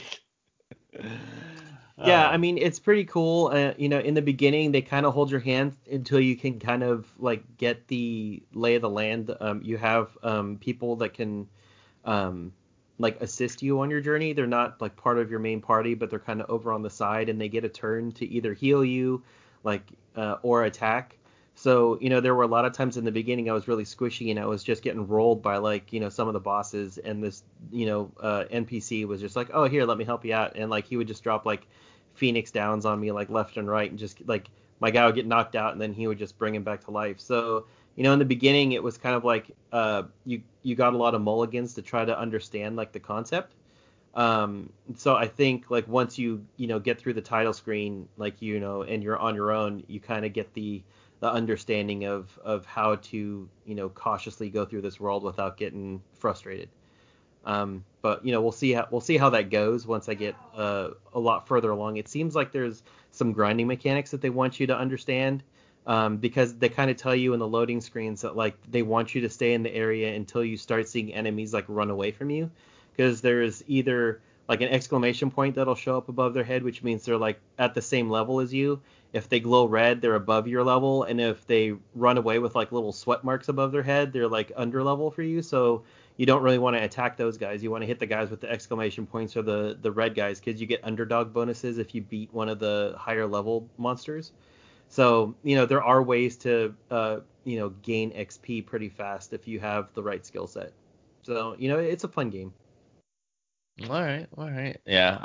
Yeah, I mean, it's pretty cool. In the beginning, they kind of hold your hand until you can kind of like get the lay of the land. You have people that can like assist you on your journey. They're not like part of your main party, but they're kind of over on the side, and they get a turn to either heal you, like or attack. So, there were a lot of times in the beginning I was really squishy and I was just getting rolled by like, some of the bosses, and this, NPC was just like, oh, here, let me help you out. And like he would just drop like Phoenix Downs on me like left and right, and just like my guy would get knocked out and then he would just bring him back to life. So, in the beginning it was kind of like you got a lot of mulligans to try to understand like the concept. So I think like once you get through the title screen, like and you're on your own, you kind of get the understanding of how to cautiously go through this world without getting frustrated. But we'll see how that goes once I get a lot further along. It seems like there's some grinding mechanics that they want you to understand, because they kind of tell you in the loading screens that like they want you to stay in the area until you start seeing enemies like run away from you, because there's either like an exclamation point that'll show up above their head, which means they're like at the same level as you. If they glow red, they're above your level, and if they run away with like little sweat marks above their head, they're like under level for you. So you don't really want to attack those guys. You want to hit the guys with the exclamation points or the red guys, because you get underdog bonuses if you beat one of the higher level monsters. So there are ways to gain XP pretty fast if you have the right skill set. So it's a fun game. all right. Yeah,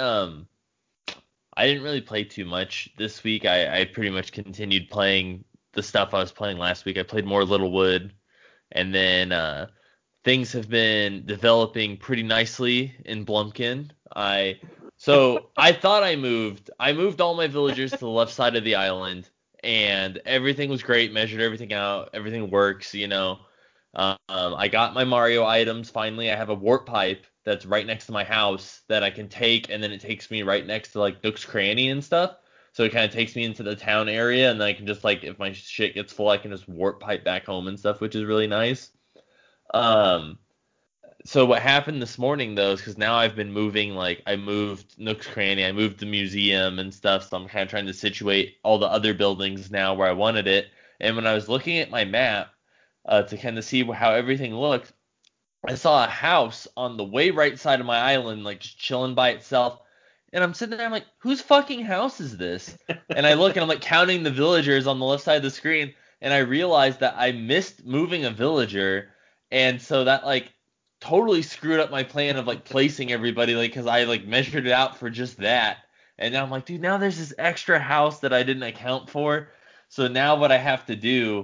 I didn't really play too much this week. I pretty much continued playing the stuff I was playing last week. I played more Littlewood, and then things have been developing pretty nicely in Blumpkin. I thought I moved. I moved all my villagers to the left side of the island, and everything was great. Measured everything out. Everything works. I got my Mario items finally. I have a warp pipe that's right next to my house that I can take, and then it takes me right next to like Nook's Cranny and stuff. So it kind of takes me into the town area, and then I can just like if my shit gets full, I can just warp pipe back home and stuff, which is really nice. Um, so what happened this morning though is because now I've been moving, like I moved Nook's Cranny, I moved the museum and stuff, so I'm kind of trying to situate all the other buildings now where I wanted it. And when I was looking at my map to kind of see how everything looked, I saw a house on the way right side of my island, like just chilling by itself. And I'm sitting there, I'm like, whose fucking house is this? And I look and I'm like counting the villagers on the left side of the screen, and I realized that I missed moving a villager, and so that like totally screwed up my plan of like placing everybody, like because I like measured it out for just that. And now I'm like, dude, now there's this extra house that I didn't account for. So now what I have to do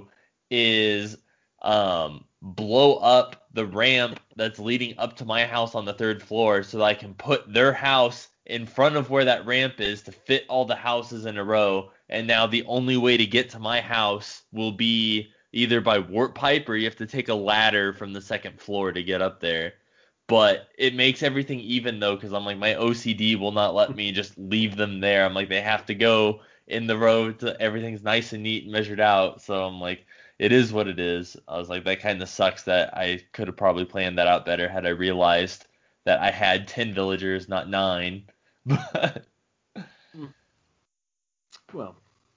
is blow up the ramp that's leading up to my house on the 3rd floor so that I can put their house in front of where that ramp is to fit all the houses in a row. And now the only way to get to my house will be either by warp pipe or you have to take a ladder from the 2nd floor to get up there. But it makes everything even though, because I'm like, my OCD will not let me just leave them there. I'm like, they have to go in the row to everything's nice and neat and measured out. So I'm like, it is what it is. I was like, that kind of sucks that I could have probably planned that out better had I realized that I had 10 villagers, not 9. But Well,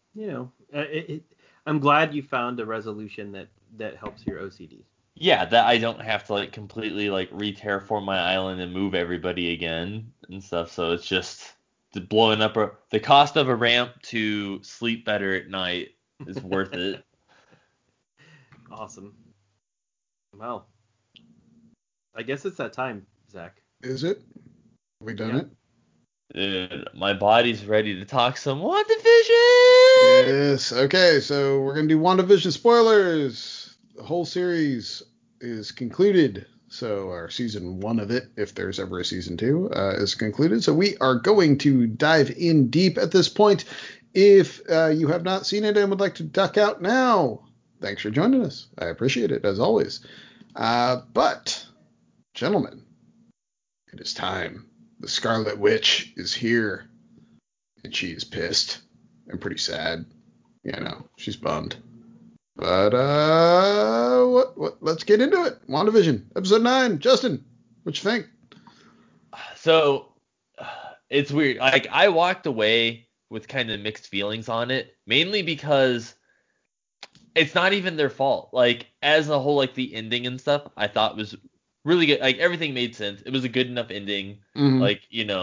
I'm glad you found a resolution that helps your OCD. yeah, that I don't have to like completely like re-terraform my island and move everybody again and stuff. So it's just blowing up the cost of a ramp to sleep better at night is worth it. Awesome. Well, I guess it's that time, Zach. Is it? Have we done Yeah. it? Dude, my body's ready to talk some WandaVision! Yes. Okay, so we're going to do WandaVision spoilers. The whole series is concluded. So our season 1 of it, if there's ever a season 2, is concluded. So we are going to dive in deep at this point. If you have not seen it and would like to duck out now, thanks for joining us. I appreciate it, as always. But, gentlemen, it is time. The Scarlet Witch is here, and she is pissed and pretty sad. She's bummed. But let's get into it. WandaVision, episode 9. Justin, what you think? So it's weird. Like I walked away with kind of mixed feelings on it, mainly because it's not even their fault. Like as a whole, like the ending and stuff, I thought was really good. Like everything made sense. It was a good enough ending. Mm-hmm. Like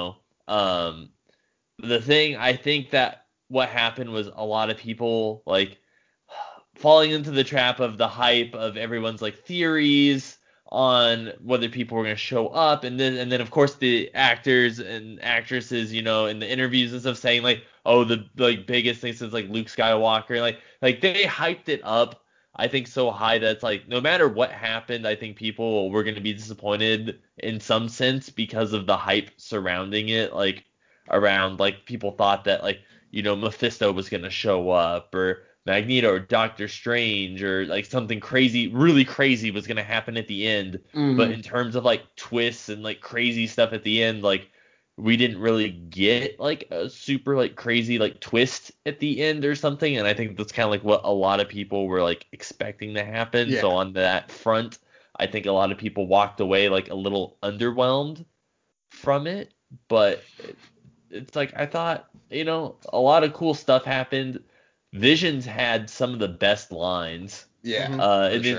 the thing I think that what happened was a lot of people like falling into the trap of the hype of everyone's like theories on whether people were going to show up, and then of course the actors and actresses, in the interviews and stuff saying like, oh, the like biggest thing since like Luke Skywalker, like they hyped it up, I think so high that it's like no matter what happened, I think people were going to be disappointed in some sense because of the hype surrounding it, like around like people thought that like Mephisto was going to show up or Magneto or Doctor Strange or like something crazy, really crazy was going to happen at the end. Mm-hmm. But in terms of like twists and like crazy stuff at the end, like we didn't really get like a super like crazy like twist at the end or something. And I think that's kind of like what a lot of people were like expecting to happen. Yeah. So on that front, I think a lot of people walked away like a little underwhelmed from it. But it's like I thought, a lot of cool stuff happened. Visions had some of the best lines. Yeah. In the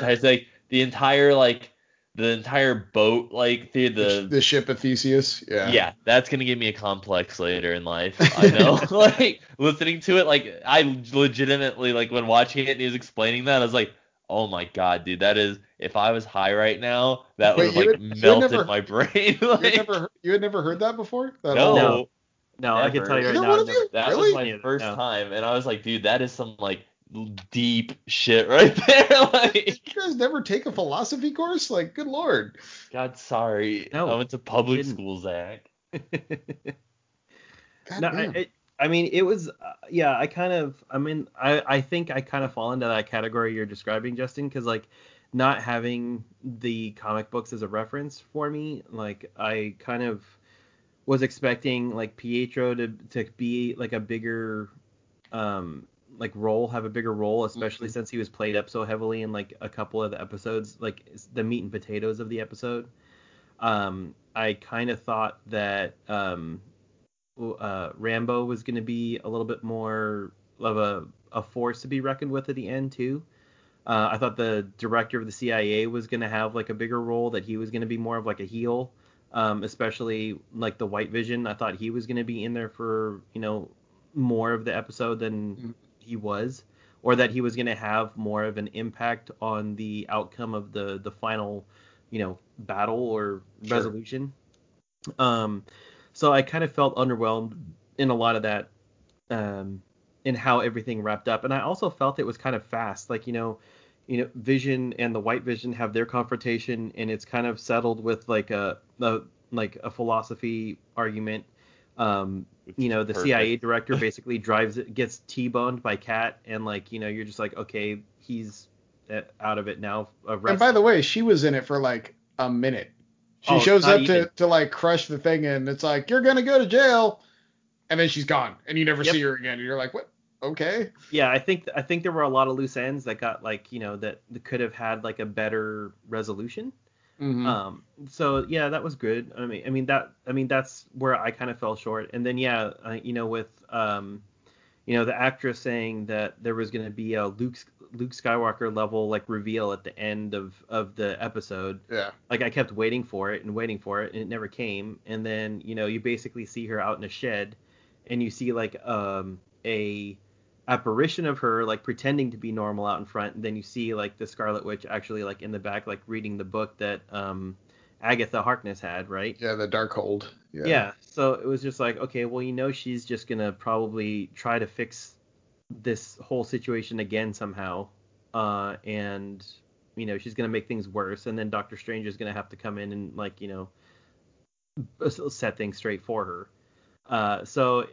entire boat, like the ship of Theseus. Yeah. Yeah, that's gonna give me a complex later in life. I know. Like listening to it, like I legitimately like when watching it and he was explaining that, I was like, oh my god, dude, that is if I was high right now, that would have like melted my brain. Like, you had never heard that before? No. No, I can tell you right Either now. one of you? That Really? was my first time, and I was like, dude, that is some like deep shit right there. Like, you guys never take a philosophy course? Like, good lord. God, sorry. No, I went to public didn't. school, Zach. No, I mean, it was, I think I kind of fall into that category you're describing, Justin, because like not having the comic books as a reference for me, like I kind of was expecting like Pietro to be like a bigger like role, have a bigger role, especially since he was played up so heavily in like a couple of the episodes, like the meat and potatoes of the episode. I kind of thought that Rambo was going to be a little bit more of a force to be reckoned with at the end too. I thought the director of the CIA was going to have like a bigger role, that he was going to be more of like a heel, especially like the White Vision. I thought he was going to be in there for, more of the episode than he was, or that he was going to have more of an impact on the outcome of the final, battle or resolution. So I kind of felt underwhelmed in a lot of that, in how everything wrapped up. And I also felt it was kind of fast. Like, Vision and the White Vision have their confrontation, and it's kind of settled with like a philosophy argument. The Perfect. CIA director basically gets T-boned by Kat, and like, you're just like, okay, he's out of it now. And by the way, she was in it for like a minute. She shows not up even. to like crush the thing, and it's like, you're gonna go to jail, and then she's gone, and you never Yep. see her again. And you're like, what? Okay. Yeah, I think there were a lot of loose ends that got like, that could have had like a better resolution. Mm-hmm. So yeah, that was good. That's where I kind of fell short. And then with the actress saying that there was going to be a Luke Skywalker level like reveal at the end of the episode. Yeah. Like I kept waiting for it, and it never came. And then you basically see her out in a shed, and you see like a apparition of her like pretending to be normal out in front, and then you see like the Scarlet Witch actually like in the back like reading the book that Agatha Harkness had, right? Yeah, the Darkhold. Yeah. So it was just like, okay, well, she's just gonna probably try to fix this whole situation again somehow, and she's gonna make things worse, and then Doctor Strange is gonna have to come in and like set things straight for her. So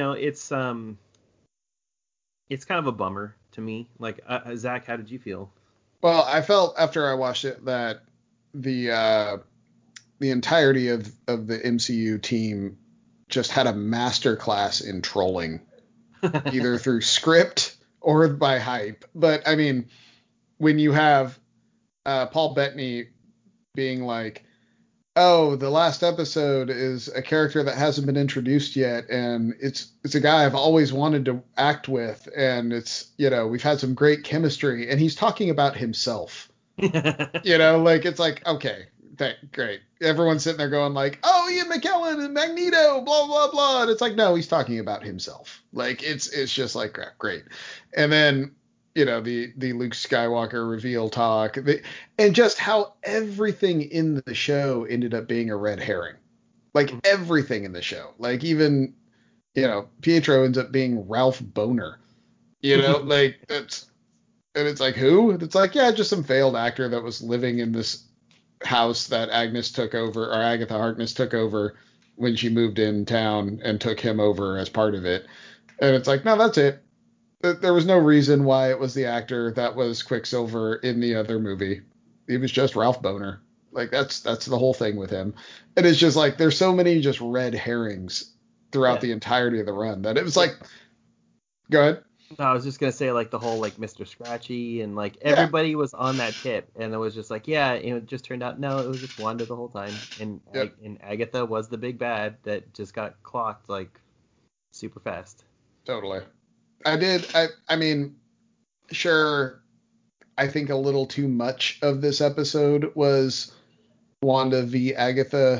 it's kind of a bummer to me. Like, Zach, how did you feel? Well, I felt after I watched it that the entirety of the MCU team just had a masterclass in trolling, either through script or by hype. But I mean, when you have Paul Bettany being like, oh, the last episode is a character that hasn't been introduced yet, and it's a guy I've always wanted to act with, and it's, we've had some great chemistry, and he's talking about himself. Like, it's like, okay, great. Everyone's sitting there going like, oh, Ian McKellen and Magneto, blah, blah, blah. And it's like, no, he's talking about himself. Like, it's just like, great. And then, the Luke Skywalker reveal talk, and just how everything in the show ended up being a red herring. Like, everything in the show. Like, even, Pietro ends up being Ralph Boner. Like, that's, and it's like, who? It's like, yeah, just some failed actor that was living in this house that Agatha Harkness took over when she moved in town and took him over as part of it. And it's like, no, that's it. There was no reason why it was the actor that was Quicksilver in the other movie. He was just Ralph Boner. Like, that's the whole thing with him. And it's just like, there's so many just red herrings throughout the entirety of the run that it was like, go ahead. No, I was just gonna say like the whole like Mr. Scratchy and like everybody was on that tip, and it was just like, yeah, it just turned out no, it was just Wanda the whole time, and and Agatha was the big bad that just got clocked like super fast. Totally. I mean, sure, I think a little too much of this episode was Wanda v Agatha,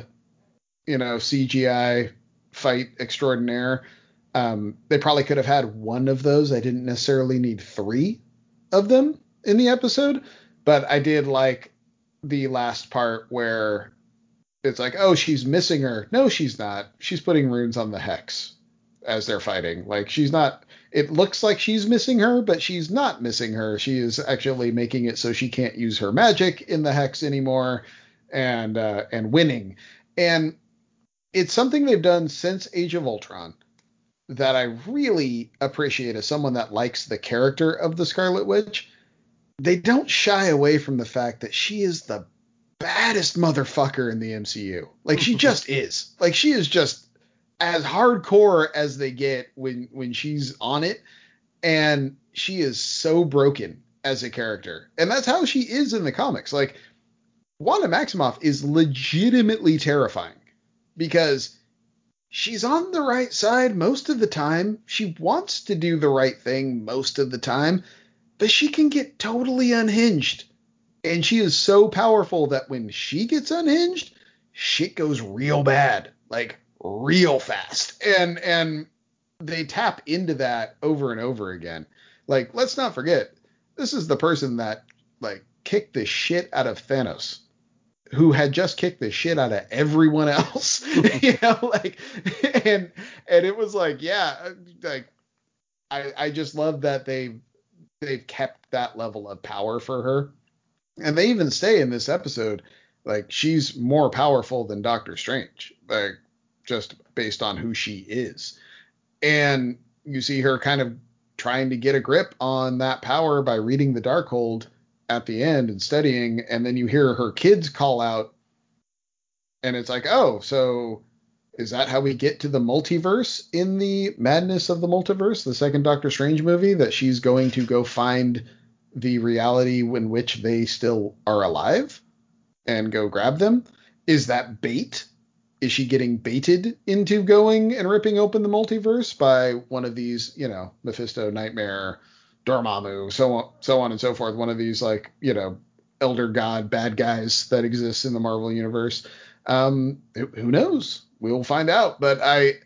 CGI fight extraordinaire. They probably could have had one of those. I didn't necessarily need 3 of them in the episode, but I did like the last part where it's like, oh, she's missing her. No, she's not. She's putting runes on the hex as they're fighting. Like, she's not. It looks like she's missing her, but she's not missing her. She is actually making it so she can't use her magic in the hex anymore, and winning. And it's something they've done since Age of Ultron that I really appreciate as someone that likes the character of the Scarlet Witch. They don't shy away from the fact that she is the baddest motherfucker in the MCU. Like, she just is. Like, she is just as hardcore as they get when she's on it. And she is so broken as a character. And that's how she is in the comics. Like, Wanda Maximoff is legitimately terrifying because she's on the right side most of the time. She wants to do the right thing most of the time, but she can get totally unhinged. And she is so powerful that when she gets unhinged, shit goes real bad, like real fast. And they tap into that over and over again. Like, let's not forget, this is the person that like kicked the shit out of Thanos, who had just kicked the shit out of everyone else, like, and it was like, yeah, like, I just love that they they've kept that level of power for her. And they even say in this episode, like, she's more powerful than Doctor Strange, like, just based on who she is. And you see her kind of trying to get a grip on that power by reading the Darkhold at the end and studying, and then you hear her kids call out, and it's like, oh, so is that how we get to the multiverse in the Madness of the Multiverse, the second Doctor Strange movie, that she's going to go find the reality in which they still are alive and go grab them? Is that bait? Is she getting baited into going and ripping open the multiverse by one of these, you know, Mephisto, Nightmare, Dormammu, so on and so forth, one of these, like, you know, elder god bad guys that exists in the Marvel universe? Who knows? We'll find out. But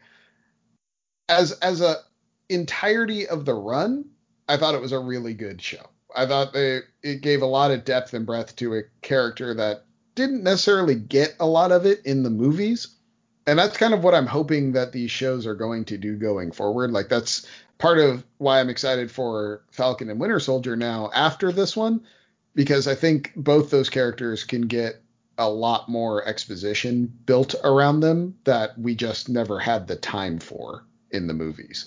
as a entirety of the run, I thought it was a really good show. I thought it gave a lot of depth and breadth to a character that didn't necessarily get a lot of it in the movies. And that's kind of what I'm hoping that these shows are going to do going forward. Like, that's part of why I'm excited for Falcon and Winter Soldier now after this one, because I think both those characters can get a lot more exposition built around them that we just never had the time for in the movies.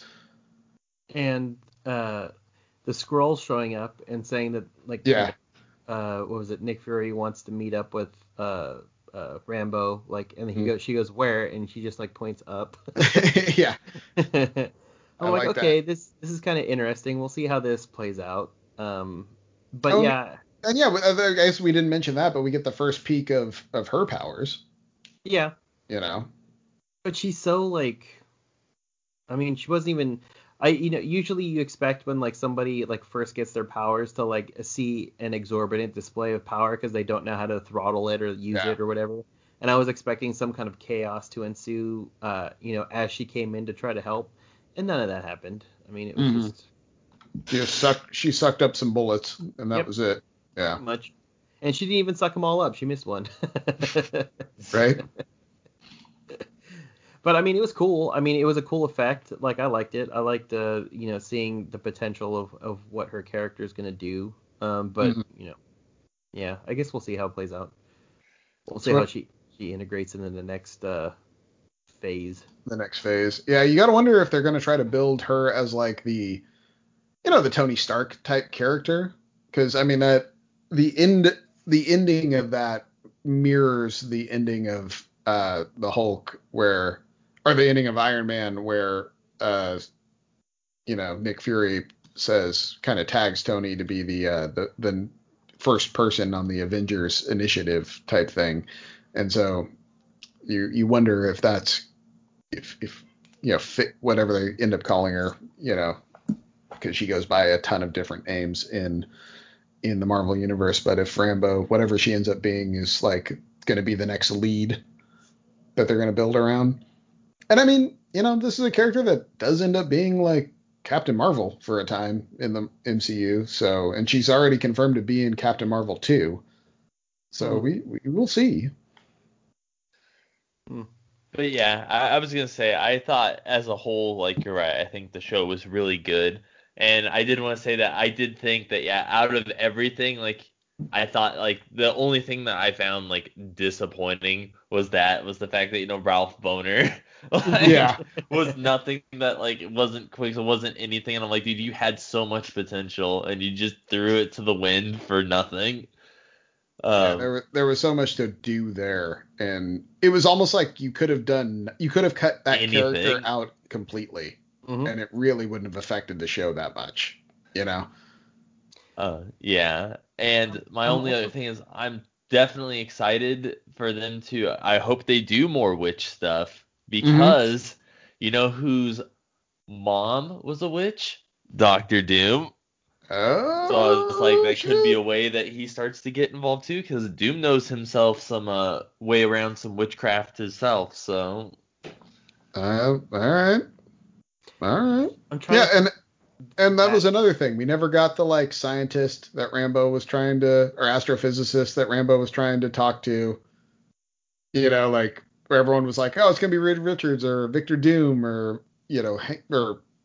And the Skrulls showing up and saying that, like, yeah, what was it? Nick Fury wants to meet up with Rambo, like, and she goes, where? And she just, like, points up. Yeah. I'm like, okay, that. This is kind of interesting. We'll see how this plays out. But yeah. And yeah, I guess we didn't mention that, but we get the first peek of her powers. Yeah. You know. But she's so, like, I mean, she wasn't even, usually you expect when, like, somebody, like, first gets their powers to, like, see an exorbitant display of power because they don't know how to throttle it or use it or whatever. And I was expecting some kind of chaos to ensue, as she came in to try to help. And none of that happened. I mean, it was she sucked up some bullets, and that was it. Yeah. Much. And she didn't even suck them all up. She missed one. Right. But I mean, it was cool. I mean, it was a cool effect. Like, I liked it. I liked seeing the potential of what her character is gonna do. But yeah, I guess we'll see how it plays out. We'll see how she integrates into the next phase. The next phase. Yeah, you got to wonder if they're gonna try to build her as, like, the Tony Stark type character, because I mean that the ending of that mirrors the ending of the Hulk, or the ending of Iron Man, where Nick Fury kind of tags Tony to be the first person on the Avengers initiative type thing, and so you wonder if that's if fit, whatever they end up calling her, because she goes by a ton of different names in the Marvel universe. But if Rambo, whatever she ends up being, is, like, going to be the next lead that they're going to build around. And I mean, this is a character that does end up being like Captain Marvel for a time in the MCU. So, and she's already confirmed to be in Captain Marvel 2. So we will see. But yeah, I was going to say, I thought as a whole, like, you're right. I think the show was really good. And I did want to say that I did think that, yeah, out of everything, like, I thought, like, the only thing that I found, like, disappointing was the fact that, Ralph Boner was nothing that, like, it wasn't quick, it wasn't anything. And I'm like, dude, you had so much potential and you just threw it to the wind for nothing. There was so much to do there, and it was almost like you could have cut that character out completely, and it really wouldn't have affected the show that much, Yeah. And my only other thing is I'm definitely excited for them to. I hope they do more witch stuff, because you know whose mom was a witch? Doctor Doom. Oh, so I was like, that could be a way that he starts to get involved too, because Doom knows himself some way around some witchcraft himself. So. All right. I'm trying. And that was another thing. We never got the, like, scientist that Rambo was trying to, or astrophysicist that Rambo was trying to talk to. Like, where everyone was like, oh, it's gonna be Reed Richards or Victor Doom or or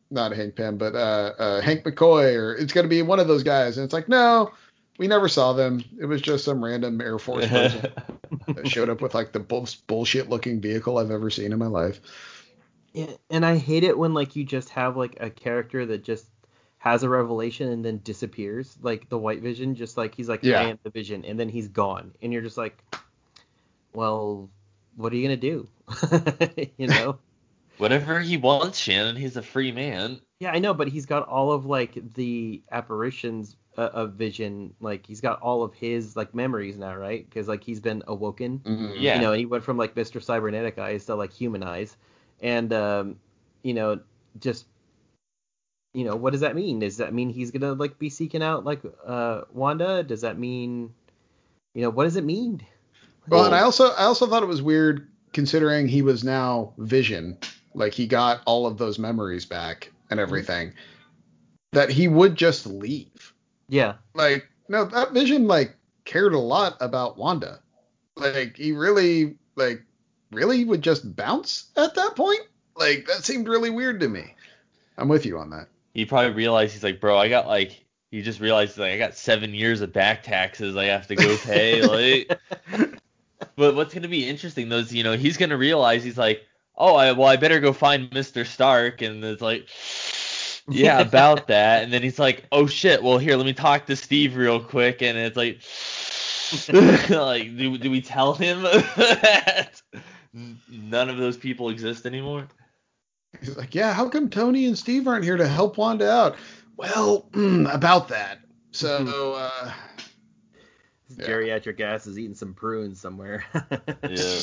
not Hank Pym, but Hank McCoy, or it's going to be one of those guys. And it's like, no, we never saw them. It was just some random Air Force person that showed up with like the most bullshit looking vehicle I've ever seen in my life. Yeah, and I hate it when like you just have like a character that just has a revelation and then disappears, like the White Vision, just like he's like, Yeah. I am the Vision, and then he's gone, and you're just like, well, what are you gonna do? You know? Whatever he wants, Shannon. He's a free man. Yeah, I know, but he's got all of like the apparitions of Vision, like he's got all of his like memories now, right? Because like he's been awoken, Yeah. you know, and he went from like Mr. Cybernetic Eyes to like Human Eyes, and you know, just what does that mean? Does that mean he's gonna like be seeking out like Wanda? Does that mean, what does it mean? Well, and I also thought it was weird considering he was now Vision, like he got all of those memories back and everything, that he would just leave. Yeah. Like, no, that Vision like cared a lot about Wanda. Like he really would just bounce at that point. Like that seemed really weird to me. I'm with you on that. He probably realized, he's like, bro, he just realized like I got 7 years of back taxes I have to go pay. Like, but what's gonna be interesting though is, he's gonna realize, he's like, oh, I better go find Mr. Stark, and it's like, yeah, about that, and then he's like, oh shit, well here, let me talk to Steve real quick, and it's like, like, do we tell him that none of those people exist anymore? He's like, yeah, how come Tony and Steve aren't here to help Wanda out? Well, about that. So, His geriatric ass is eating some prunes somewhere. Yeah.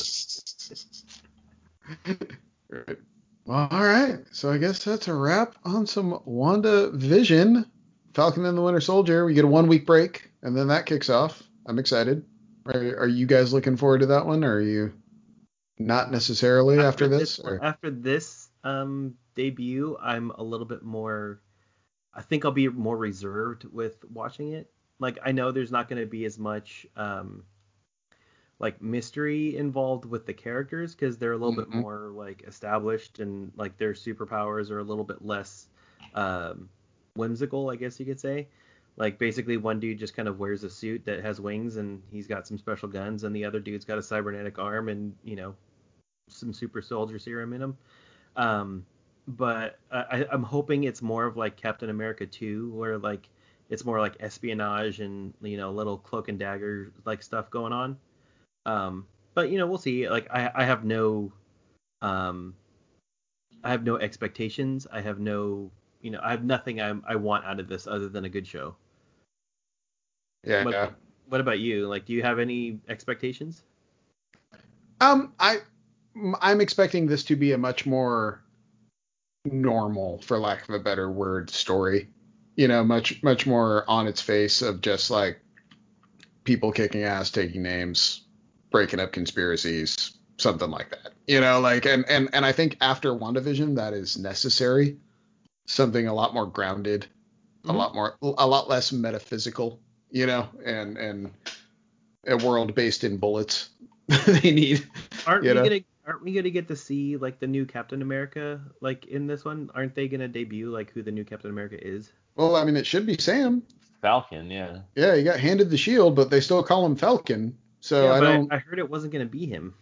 Right. Well, all right. So I guess that's a wrap on some WandaVision. Falcon and the Winter Soldier. We get a 1 week break, and then that kicks off. I'm excited. Are you guys looking forward to that one, or are you not necessarily after this? After this debut, I'm a little bit more. I think I'll be more reserved with watching it. Like, I know there's not going to be as much like mystery involved with the characters because they're a little bit more like established, and like their superpowers are a little bit less whimsical, I guess you could say. Like, basically one dude just kind of wears a suit that has wings and he's got some special guns, and the other dude's got a cybernetic arm and some super soldier serum in him. But I'm hoping it's more of like Captain America 2, where like it's more like espionage and little cloak and dagger like stuff going on. But we'll see. Like I have no expectations. I have no I have nothing I want out of this other than a good show. Yeah. What about you? Like, do you have any expectations? I'm expecting this to be a much more normal, for lack of a better word, story. Much more on its face of just like people kicking ass, taking names, breaking up conspiracies, something like that. And I think after WandaVision that is necessary. Something a lot more grounded, a lot less metaphysical, and a world based in bullets. They need. Aren't we gonna get to see like the new Captain America like in this one? Aren't they gonna debut like who the new Captain America is? Well, I mean, it should be Sam. Falcon, yeah. Yeah, he got handed the shield, but they still call him Falcon. So I heard it wasn't gonna be him.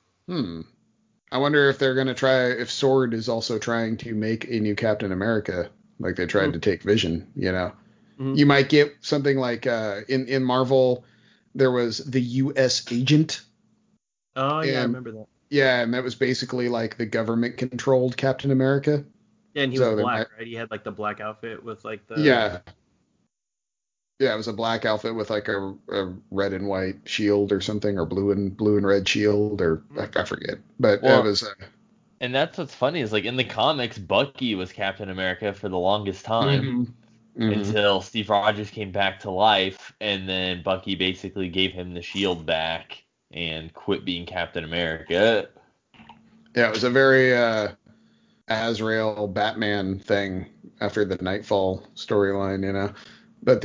I wonder if they're gonna try, if Sword is also trying to make a new Captain America, like they tried to take Vision. You might get something like in Marvel, there was the U.S. Agent. Oh yeah, I remember that. Yeah, and that was basically like the government controlled Captain America. Yeah, and he was black, right? He had like the black outfit with like the. Yeah. Yeah, it was a black outfit with like a red and white shield or something, or blue and red shield, or I forget. But it was. And that's what's funny is like in the comics, Bucky was Captain America for the longest time until Steve Rogers came back to life, and then Bucky basically gave him the shield back and quit being Captain America. Yeah, it was a very Azrael Batman thing after the Nightfall storyline, But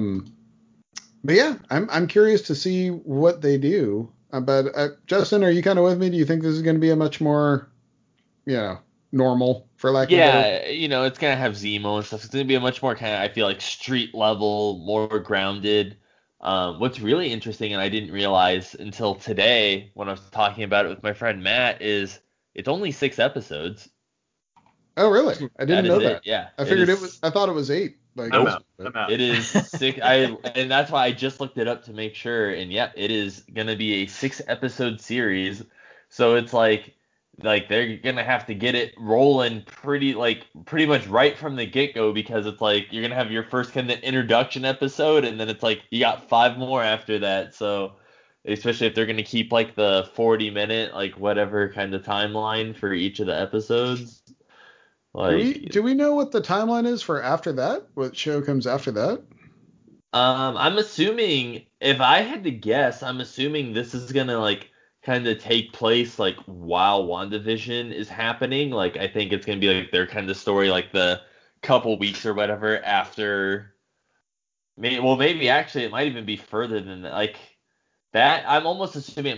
yeah, I'm curious to see what they do. But Justin, are you kind of with me? Do you think this is going to be a much more, normal, for lack of a better. Yeah, it's gonna have Zemo and stuff. It's gonna be a much more kind of, I feel like, street level, more grounded. What's really interesting, and I didn't realize until today when I was talking about it with my friend Matt, is it's only 6 episodes. Oh, really? I That didn't is know it. that. Yeah, I figured it was. I thought it was 8. Like, I'm Nope. out. I'm out. It is 6. And that's why I just looked it up to make sure. And yep, it is gonna be a 6 episode series. So it's like they're gonna have to get it rolling pretty much right from the get go, because it's like you're gonna have your first kind of introduction episode, and then it's like you got 5 more after that. So especially if they're gonna keep like the 40-minute like whatever kind of timeline for each of the episodes. do we know what the timeline is for after that? What show comes after that? I'm assuming, if I had to guess, I'm assuming this is gonna like kind of take place like while WandaVision is happening. Like I think it's gonna be like their kind of story, like the couple weeks or whatever after. Maybe actually it might even be further than that. Like that. I'm almost assuming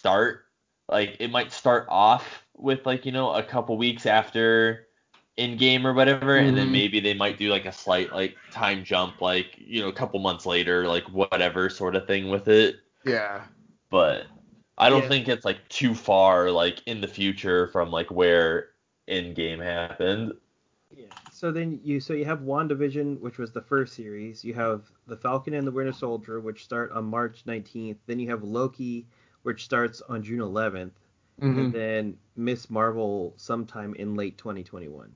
it might start off with like a couple weeks after Endgame or whatever, and then Mhm. maybe they might do like a slight like time jump, like a couple months later, like whatever sort of thing with it. Yeah. But I don't Yeah. think it's like too far like in the future from like where Endgame happened. Yeah. So you have WandaVision, which was the first series. You have The Falcon and the Winter Soldier, which start on March 19th. Then you have Loki, which starts on June 11th. Mhm. And then Miss Marvel sometime in late 2021.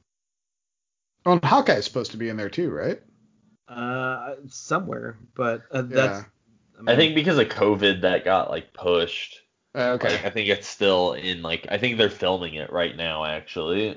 Well, and Hawkeye's supposed to be in there too, right? Somewhere, but Yeah. I think because of COVID that got like pushed. Okay. Like I think it's still in like I think they're filming it right now actually.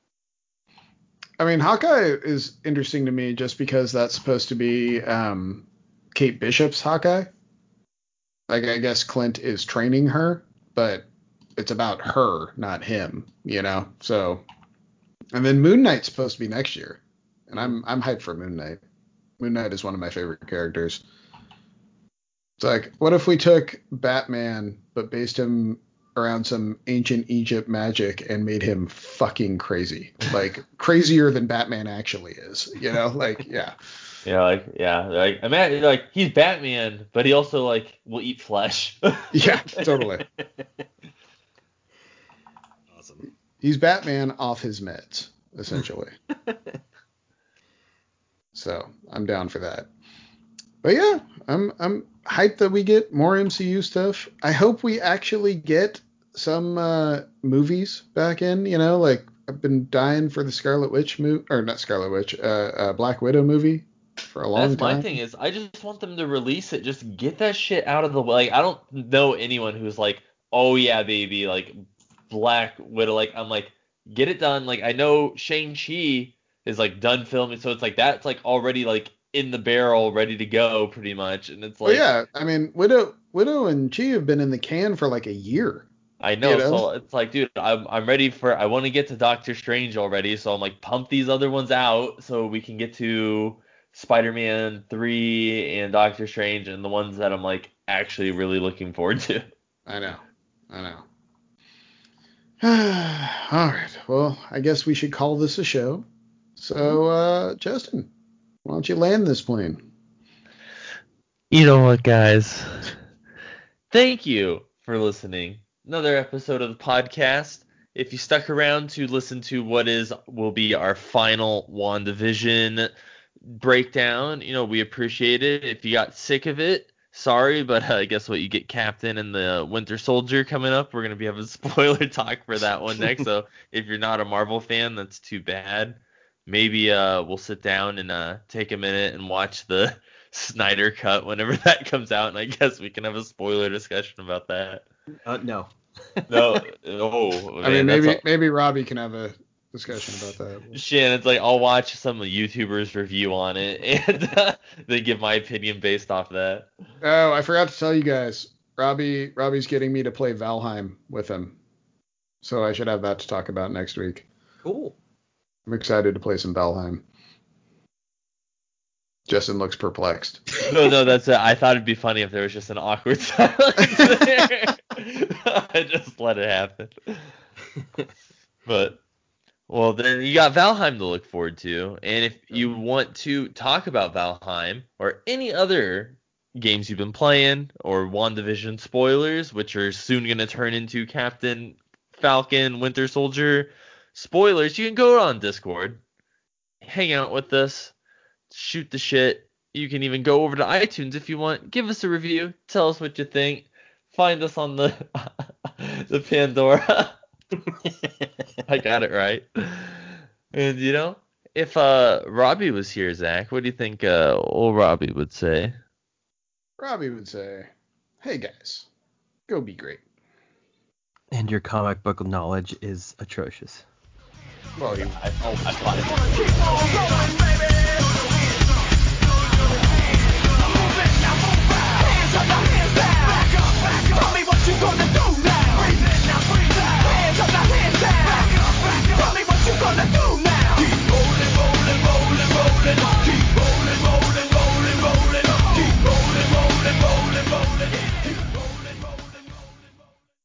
I mean, Hawkeye is interesting to me just because that's supposed to be Kate Bishop's Hawkeye. Like, I guess Clint is training her, but it's about her, not him, So, and then Moon Knight's supposed to be next year, and I'm hyped for Moon Knight. Moon Knight is one of my favorite characters. It's like, what if we took Batman but based him around some ancient Egypt magic and made him fucking crazy, like crazier than Batman actually is, Like, yeah. Like imagine like he's Batman, but he also like will eat flesh. Yeah, totally. Awesome. He's Batman off his meds, essentially. So I'm down for that. But yeah, I'm hyped that we get more MCU stuff. I hope we actually get some movies back in. Like I've been dying for the Scarlet Witch movie, or not Scarlet Witch, Black Widow movie for a long That's time. my thing is I just want them to release it. Just get that shit out of the way. Like I don't know anyone who's like, oh yeah, baby, like Black Widow. Like I'm like, get it done. Like I know Shang-Chi is like done filming, so it's like that's like already like in the barrel, ready to go, pretty much. And it's Well, like yeah, I mean, Widow and Chi have been in the can for like a year. I know, so it's like, dude, I'm ready for. I want to get to Doctor Strange already, so I'm like, pump these other ones out so we can get to Spider-Man 3 and Doctor Strange and the ones that I'm like actually really looking forward to. I know. All right. Well, I guess we should call this a show. So, Justin, why don't you land this plane? You know what, guys? Thank you for listening. Another episode of the podcast. If you stuck around to listen to what will be our final WandaVision breakdown, we appreciate it. If you got sick of it, sorry, but guess what? You get Captain and the Winter Soldier coming up. We're going to be having spoiler talk for that one next. So if you're not a Marvel fan, that's too bad. Maybe we'll sit down and take a minute and watch the Snyder Cut whenever that comes out, and I guess we can have a spoiler discussion about that. No. No, oh I mean, man, maybe Robbie can have a discussion about that. Shannon's like, I'll watch some YouTubers review on it and then give my opinion based off that. Oh, I forgot to tell you guys. Robbie's getting me to play Valheim with him, so I should have that to talk about next week. Cool. I'm excited to play some Valheim. Justin looks perplexed. No, that's it. I thought it'd be funny if there was just an awkward silence there. I just let it happen. But Well, then you got Valheim to look forward to. And if you want to talk about Valheim or any other games you've been playing or WandaVision spoilers, which are soon going to turn into Captain Falcon, Winter Soldier spoilers, you can go on Discord, hang out with us, shoot the shit. You can even go over to iTunes if you want. Give us a review. Tell us what you think. Find us on the the Pandora. I got it right. And if Robbie was here, Zach, what do you think old Robbie would say? Robbie would say, "Hey guys, go be great." And your comic book knowledge is atrocious. Well, I find Hands up, hands down. Back up, back up. Tell me what you gonna